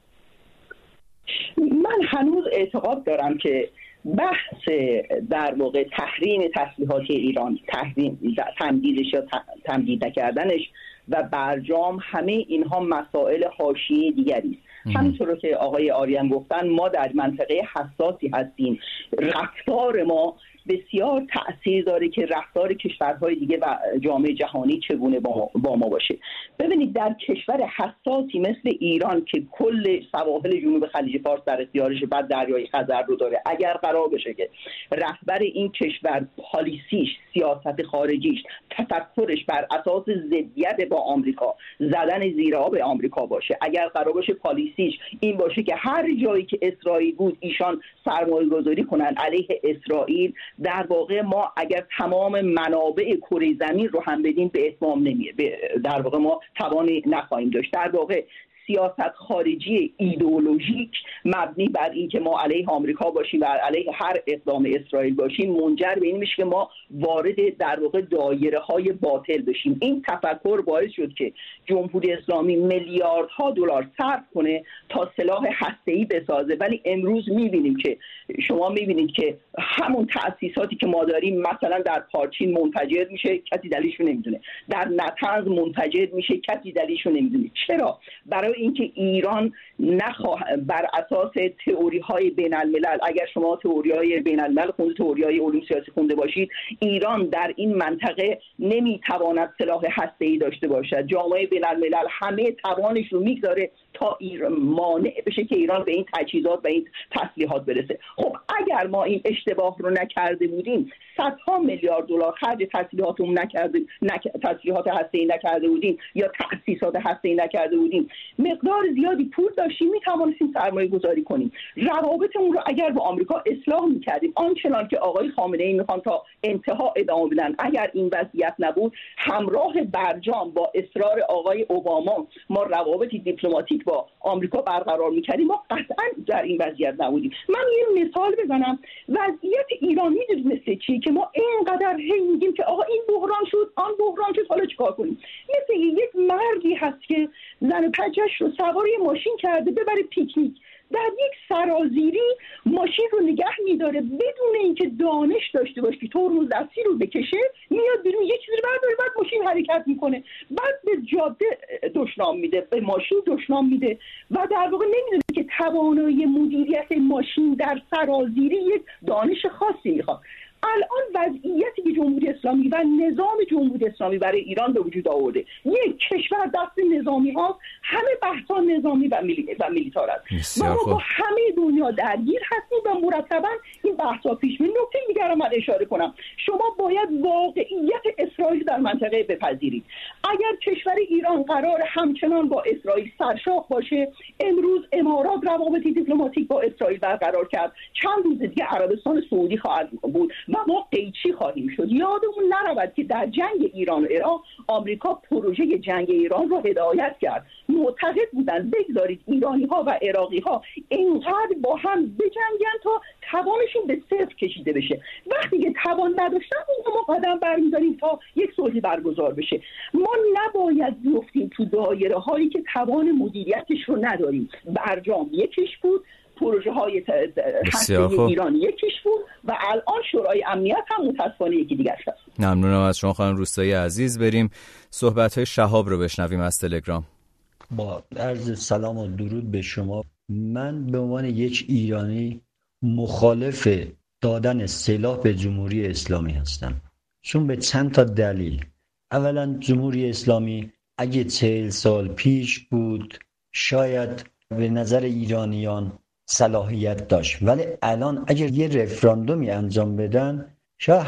من هنوز اعتقاد دارم که بحث در واقع تحریم تسلیحاتی ایران، تمدیدش یا تمدید نکردنش و برجام، همه اینها مسائل حاشیه‌ای دیگری است. همینطور که آقای آریان گفتن، ما در منطقه حساسی هستیم. رفتار ما بسیار تأثیر داره که رفتار کشورهای دیگه و جامعه جهانی چگونه با ما باشه. ببینید در کشور حساسی مثل ایران که کل سواحل جنوب خلیج فارس در اختیارش، بعد دریای خزر رو داره، اگر قرار بشه که رهبر این کشور پالیسیش، سیاست خارجیش، تفکرش بر اساس ضدیت با آمریکا، زدن زیر آب آمریکا باشه، اگر قرار باشه پالیسیش این باشه که هر جایی که اسرائیل بود ایشان سرمایه‌گذاری کنن علیه اسرائیل، در واقع ما اگر تمام منابع کره زمین رو هم بدیم به اتمام نمیه، در واقع ما توانی نخواهیم داشت. در واقع سیاست خارجی ایدئولوژیک مبنی بر این که ما علیه آمریکا باشیم و علیه هر اقدام اسرائیل باشیم منجر به این میشه که ما وارد در واقع دایره های باطل بشیم. این تفکر باعث شد که جمهوری اسلامی میلیاردها دلار صرف کنه تا سلاح هسته‌ای بسازه، ولی امروز میبینیم که شما میبینید که همون تأسیساتی که ما داریم مثلا در پارچین منفجر میشه، کسی دلیلشو نمیدونه، در نطنز منفجر میشه، کسی دلیلشو نمیدونه. چرا؟ برای اینکه ایران بر اساس تئوری های بین الملل، اگر شما تئوری های بین الملل خونده، تئوری های علوم سیاسی خونده باشید، ایران در این منطقه نمیتواند سلاح هسته‌ای داشته باشد. جامعه بین الملل همه توانش رو میگذاره تا مانع بشه که ایران به این تجهیزات و این تسلیحات برسه. خب اگر ما این اشتباه رو نکرده بودیم، صدها میلیارد دلار خرج تسلیحات هسته‌ای نکرده بودیم یا تأسیسات هسته‌ای نکرده بودیم، مقدار زیادی پول داشتیم، میتوانستیم سرمایه گذاری کنیم. روابطمون رو اگر با آمریکا اصلاح میکردیم، آنچنان که آقای خامنه‌ای میخوان تا انتها ادامه بدن، اگر این وضعیت نبود، همراه برجام با اصرار آقای اوباما ما روابطی دیپلماتیک با آمریکا برقرار میکردیم، ما قطعا در این وضعیت نبودیم. من یه مثال بزنم. وضعیت ایران میدونید مثل چی که ما اینقدر هی میگیم که آقا این بحران شد، آن بحران شد، حالا چیکار کنیم؟ مثل یک مردی هست که زن بچه‌ش رو سوار ماشین کرده ببره پیکنیک. در یک سرازیری ماشین رو نگه میداره بدون اینکه دانش داشته باشه که ترمز دستی رو بکشه، میاد بیرون یه چیزی رو برداره، بعد ماشین حرکت میکنه، بعد به جاده دشنام میده، به ماشین دشنام میده و در واقع نمیدونه که توانایی مدیریت ماشین در سرازیری یک دانش خاصی میخواد. الان وضعیتی که جمهوری اسلامی و نظام جمهوری اسلامی برای ایران به وجود آورده، یک کشور دست نظامی ها، همه بحث‌ها نظامی و میلیتار است و ما با همه دنیا درگیر هستیم و مرتبا این بحث‌ها پیش میره. نکته دیگر من اشاره کنم، شما باید واقعیت اسرائیل در منطقه بپذیرید. اگر کشور ایران قرار همچنان با اسرائیل سرشاخ باشه، امروز امارات روابط دیپلماتیک با اسرائیل برقرار کرد، چند روز دیگه عربستان سعودی خواهد بود و ما قیچی خواهیم شد. یادمون نرود که در جنگ ایران و عراق آمریکا پروژه جنگ ایران رو هدایت کرد. معتقد بودن بگذارید ایرانی ها و عراقی ها اینقدر با هم بجنگن تا توانشون به صفر کشیده بشه. وقتی که توان نداشتن ما قدم برمی‌داریم تا یک صلح برگزار بشه. ما نباید بیفتیم تو دایره هایی که توان مدیریتش رو نداریم. برجام یکیش بود، پروژه های هسته ایران یکیش بود و الان شورای امنیت هم متاسفانه یکی دیگه است. ممنونم از شما خانم روستایی عزیز. بریم صحبت‌های شهاب رو بشنویم از تلگرام. با عرض سلام و درود به شما. من به عنوان یک ایرانی مخالف دادن سلاح به جمهوری اسلامی هستم، چون به چند تا دلیل. اولا جمهوری اسلامی اگه 40 سال پیش بود شاید به نظر ایرانیان صلاحیت داشت، ولی الان اگر یه رفراندومی انجام بدن شاید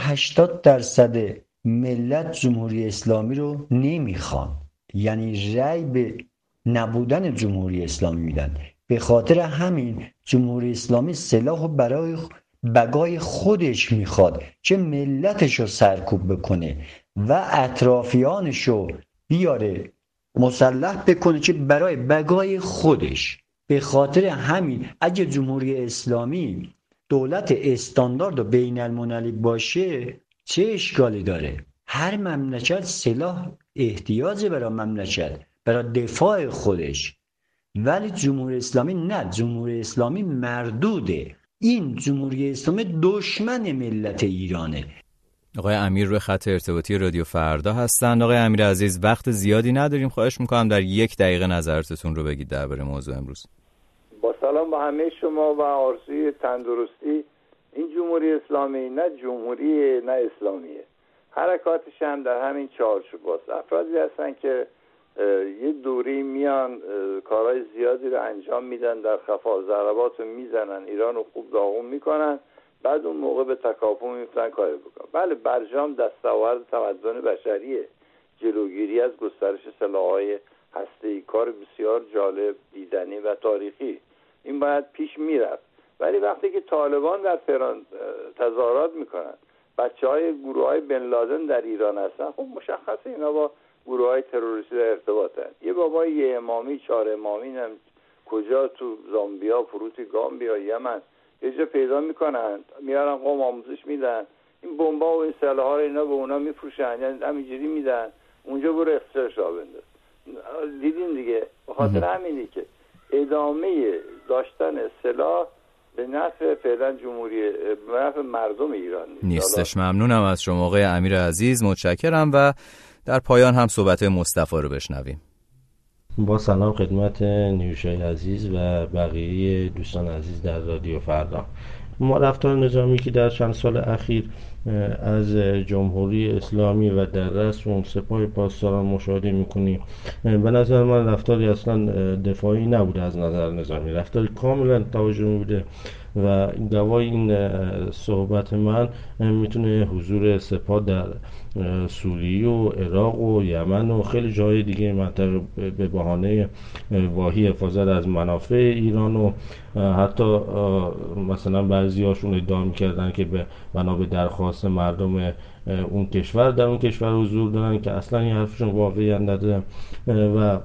80% ملت جمهوری اسلامی رو نمیخوان، یعنی رأی به نبودن جمهوری اسلامی میدن. به خاطر همین جمهوری اسلامی سلاح رو برای بقای خودش میخواد که ملتش رو سرکوب بکنه و اطرافیانش رو بیاره مسلح بکنه که برای بقای خودش. به خاطر همین اگه جمهوری اسلامی دولت استاندارد و بین المللی باشه چه اشکالی داره؟ هر مملکت سلاح احتیاجه برای مملکت، برای دفاع خودش. ولی جمهوری اسلامی نه، جمهوری اسلامی مردوده. این جمهوری اسلامی دشمن ملت ایرانه. آقای امیر روی خط ارتباطی رادیو فردا هستند. آقای امیر عزیز، وقت زیادی نداریم، خواهش میکنم در 1 دقیقه نظرتون رو بگید درباره موضوع امروز. با سلام به همه شما و آرزوی تندرستی. این جمهوری اسلامی نه جمهوری نه اسلامیه، حرکاتش هم در همین چارچوب است. افرادی هستن که یه دوری میان کارهای زیادی رو انجام میدن، در خفا ضربات رو میزنن، ایران رو خوب داغون میکنن، بعد اون موقع به تکاپو میفتن کاری بکنن. بله، برجام دستاورد تمدن بشریه، جلوگیری از گسترش سلاح‌های هسته‌ای، کار بسیار جالب، دیدنی و تاریخی. این باید پیش میرفت. ولی وقتی که طالبان در تهران تظاهرات میکنن، بچه‌های گروه‌های بن لادن در ایران هستن، خب مشخصه اینا با گروه‌های تروریستی در ارتباطن. یه بابای یه امامی 4 امامی هم کجا تو زامبیا، فروت گامبیا، یمن یه جا پیدا میکنن، میارن قوم آموزش میدن، این بمبا و این سلاح‌ها رو اینا به اونا میفروشن، یعنی همینجوری میدن اونجا برو اقتصادش را بنداز. دیدین دیگه. به خاطر همینی که ادامه داشتن سلاح به نفع فعلا جمهوری، به نفع مردم ایران نیستش. ممنونم از شما آقای امیر عزیز، متشکرم. و در پایان هم صحبت مصطفی رو بشنویم. با سلام خدمت نیوشای عزیز و بقیه دوستان عزیز در رادیو فردا. ما رفتار نظامی که در چند سال اخیر از جمهوری اسلامی و در رأس اون سپاه پاسداران مشاهده میکنیم، به نظر من رفتاری اصلا دفاعی نبوده از نظر نظامی، رفتاری کاملا تهاجمی بوده و گواه این صحبت من میتونه حضور سپاه در سوریه و عراق و یمن و خیلی جای دیگه منطقه به بهانه واهی حفاظت از منافع ایران و حتی مثلا بعضیاشون ادعا میکردن که به بنا به درخواست مردم اون کشور در اون کشور حضور دارن که اصلا این حرفشون واقعیت نداره و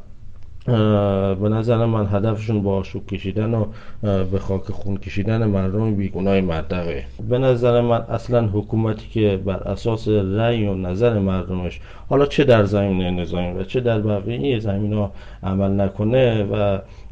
به نظر من هدفشون با آشوب کشیدن و به خاک خون کشیدن مردم بیگناه منطقه. به نظر من اصلا حکومتی که بر اساس رأی و نظر مردمش، حالا چه در زمینه نظامی و چه در بقیه زمینه‌ها عمل نکنه و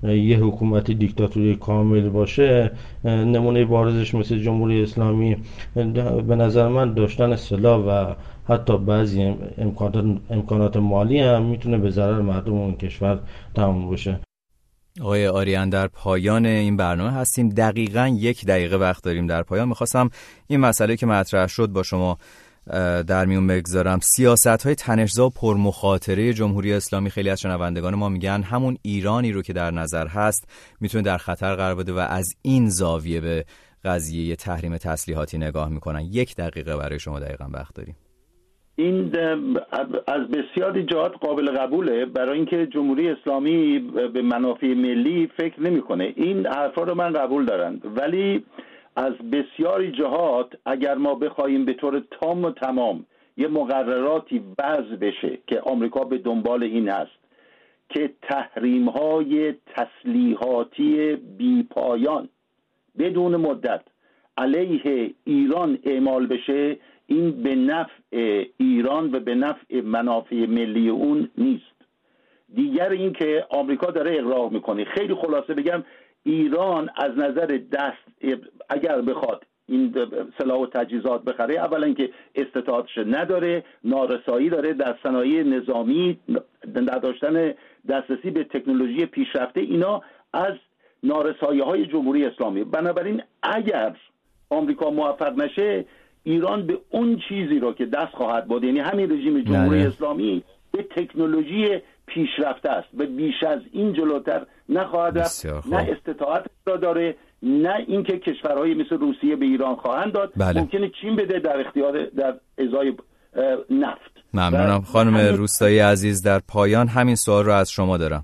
یه حکومت دیکتاتوری کامل باشه، نمونه بارزش مثل جمهوری اسلامی به نظر من داشتن سلاح و حتی بعضی امکانات مالی هم میتونه به ضرر مردم اون کشور تمام بشه. آقای آریان در پایان این برنامه هستیم، دقیقاً 1 دقیقه وقت داریم. در پایان میخواستم این مسئله که مطرح شد با شما در میون بگذارم. سیاست‌های تنش‌زا و پرمخاطره جمهوری اسلامی، خیلی از شنوندگان ما میگن همون ایرانی رو که در نظر هست میتونه در خطر قرار بده و از این زاویه به قضیه تحریم تسلیحاتی نگاه میکنن. 1 دقیقه برای شما دقیقاً وقت داریم. این از بسیاری جهات قابل قبوله، برای اینکه جمهوری اسلامی به منافع ملی فکر نمیکنه. این حرفا رو من قبول دارم، ولی از بسیاری جهات اگر ما بخوایم به طور تام و تمام یه مقرراتی وضع بشه که آمریکا به دنبال این هست که تحریم‌های تسلیحاتی بی‌پایان بدون مدت علیه ایران اعمال بشه، این به نفع ایران و به نفع منافع ملی اون نیست. دیگر این که آمریکا داره اغراق میکنه. خیلی خلاصه بگم، ایران از نظر دست اگر بخواد این سلاح و تجهیزات بخره، اولا که استطاعتش نداره، نارسایی داره در صنایع نظامی، نداشتن دسترسی به تکنولوژی پیشرفته، اینا از نارسایی‌های جمهوری اسلامی. بنابراین اگر آمریکا موفق نشه، ایران به اون چیزی رو که دست خواهد بود، یعنی همین رژیم جمهوری اسلامی به تکنولوژی پیشرفته است و بیش از این جلوتر نخواهد رفت. نه استطاعت را داره، نه اینکه کشورهای مثل روسیه به ایران خواهند داد. ممکنه چین بده در اختیار در ازای نفت. ممنونم خانم روستایی عزیز. در پایان همین سوال رو از شما دارم.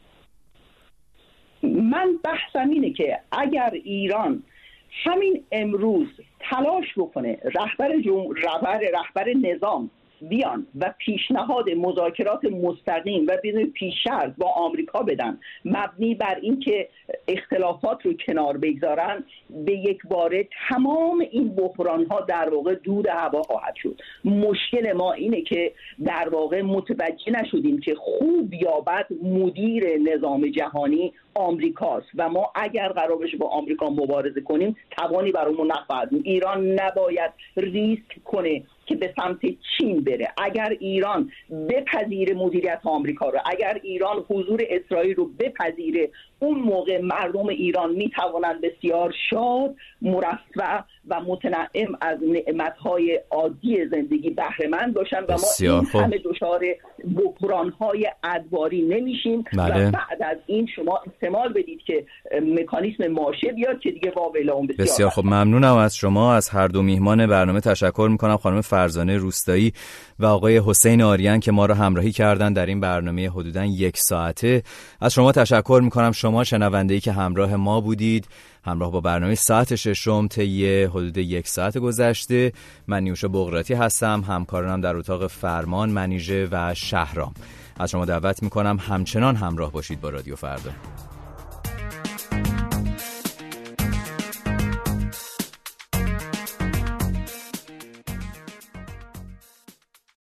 من بحثم اینه که اگر ایران همین امروز تلاش بکنه رهبر نظام بیان و پیشنهاد مذاکرات مستقیم و بدون پیش شرط با آمریکا بدن، مبنی بر اینکه اختلافات رو کنار بگذارن، به یک باره تمام این بحران‌ها در واقع دود هوا خواهد شد. مشکل ما اینه که در واقع متوجه نشدیم که خوب یا بد مدیر نظام جهانی آمریکاست و ما اگر قرار بشه با آمریکا مبارزه کنیم توانی برامون نخواهد. ایران نباید ریسک کنه که به سمت چین بره. اگر ایران بپذیره مدیریت آمریکا رو، اگر ایران حضور اسرائیل رو بپذیره، اون موقع مردم ایران میتوانند بسیار شاد، مرفه و متنعم از نعمتهای عادی زندگی بهره مند باشن و ما این همه دچار بحرانهای ادواری نمیشیم. و بعد از این شما احتمال بدید که مکانیسم ماشه بیاد که دیگه واویلا اون بسیار خوب. ممنونم از شما. از هر دو میهمان برنامه تشکر میکنم، خانم فرزانه روستایی و آقای حسین آریان که ما رو همراهی کردن در این برنامه حدوداً 1 ساعته. از شما تشکر میکنم، شما شنونده‌ای که همراه ما بودید، همراه با برنامه ساعت ششم طی حدود 1 ساعت گذشته. من نیوشا بغراتی هستم، همکارانم در اتاق فرمان منیژه و شهرام. از شما دعوت میکنم همچنان همراه باشید با رادیو فردا.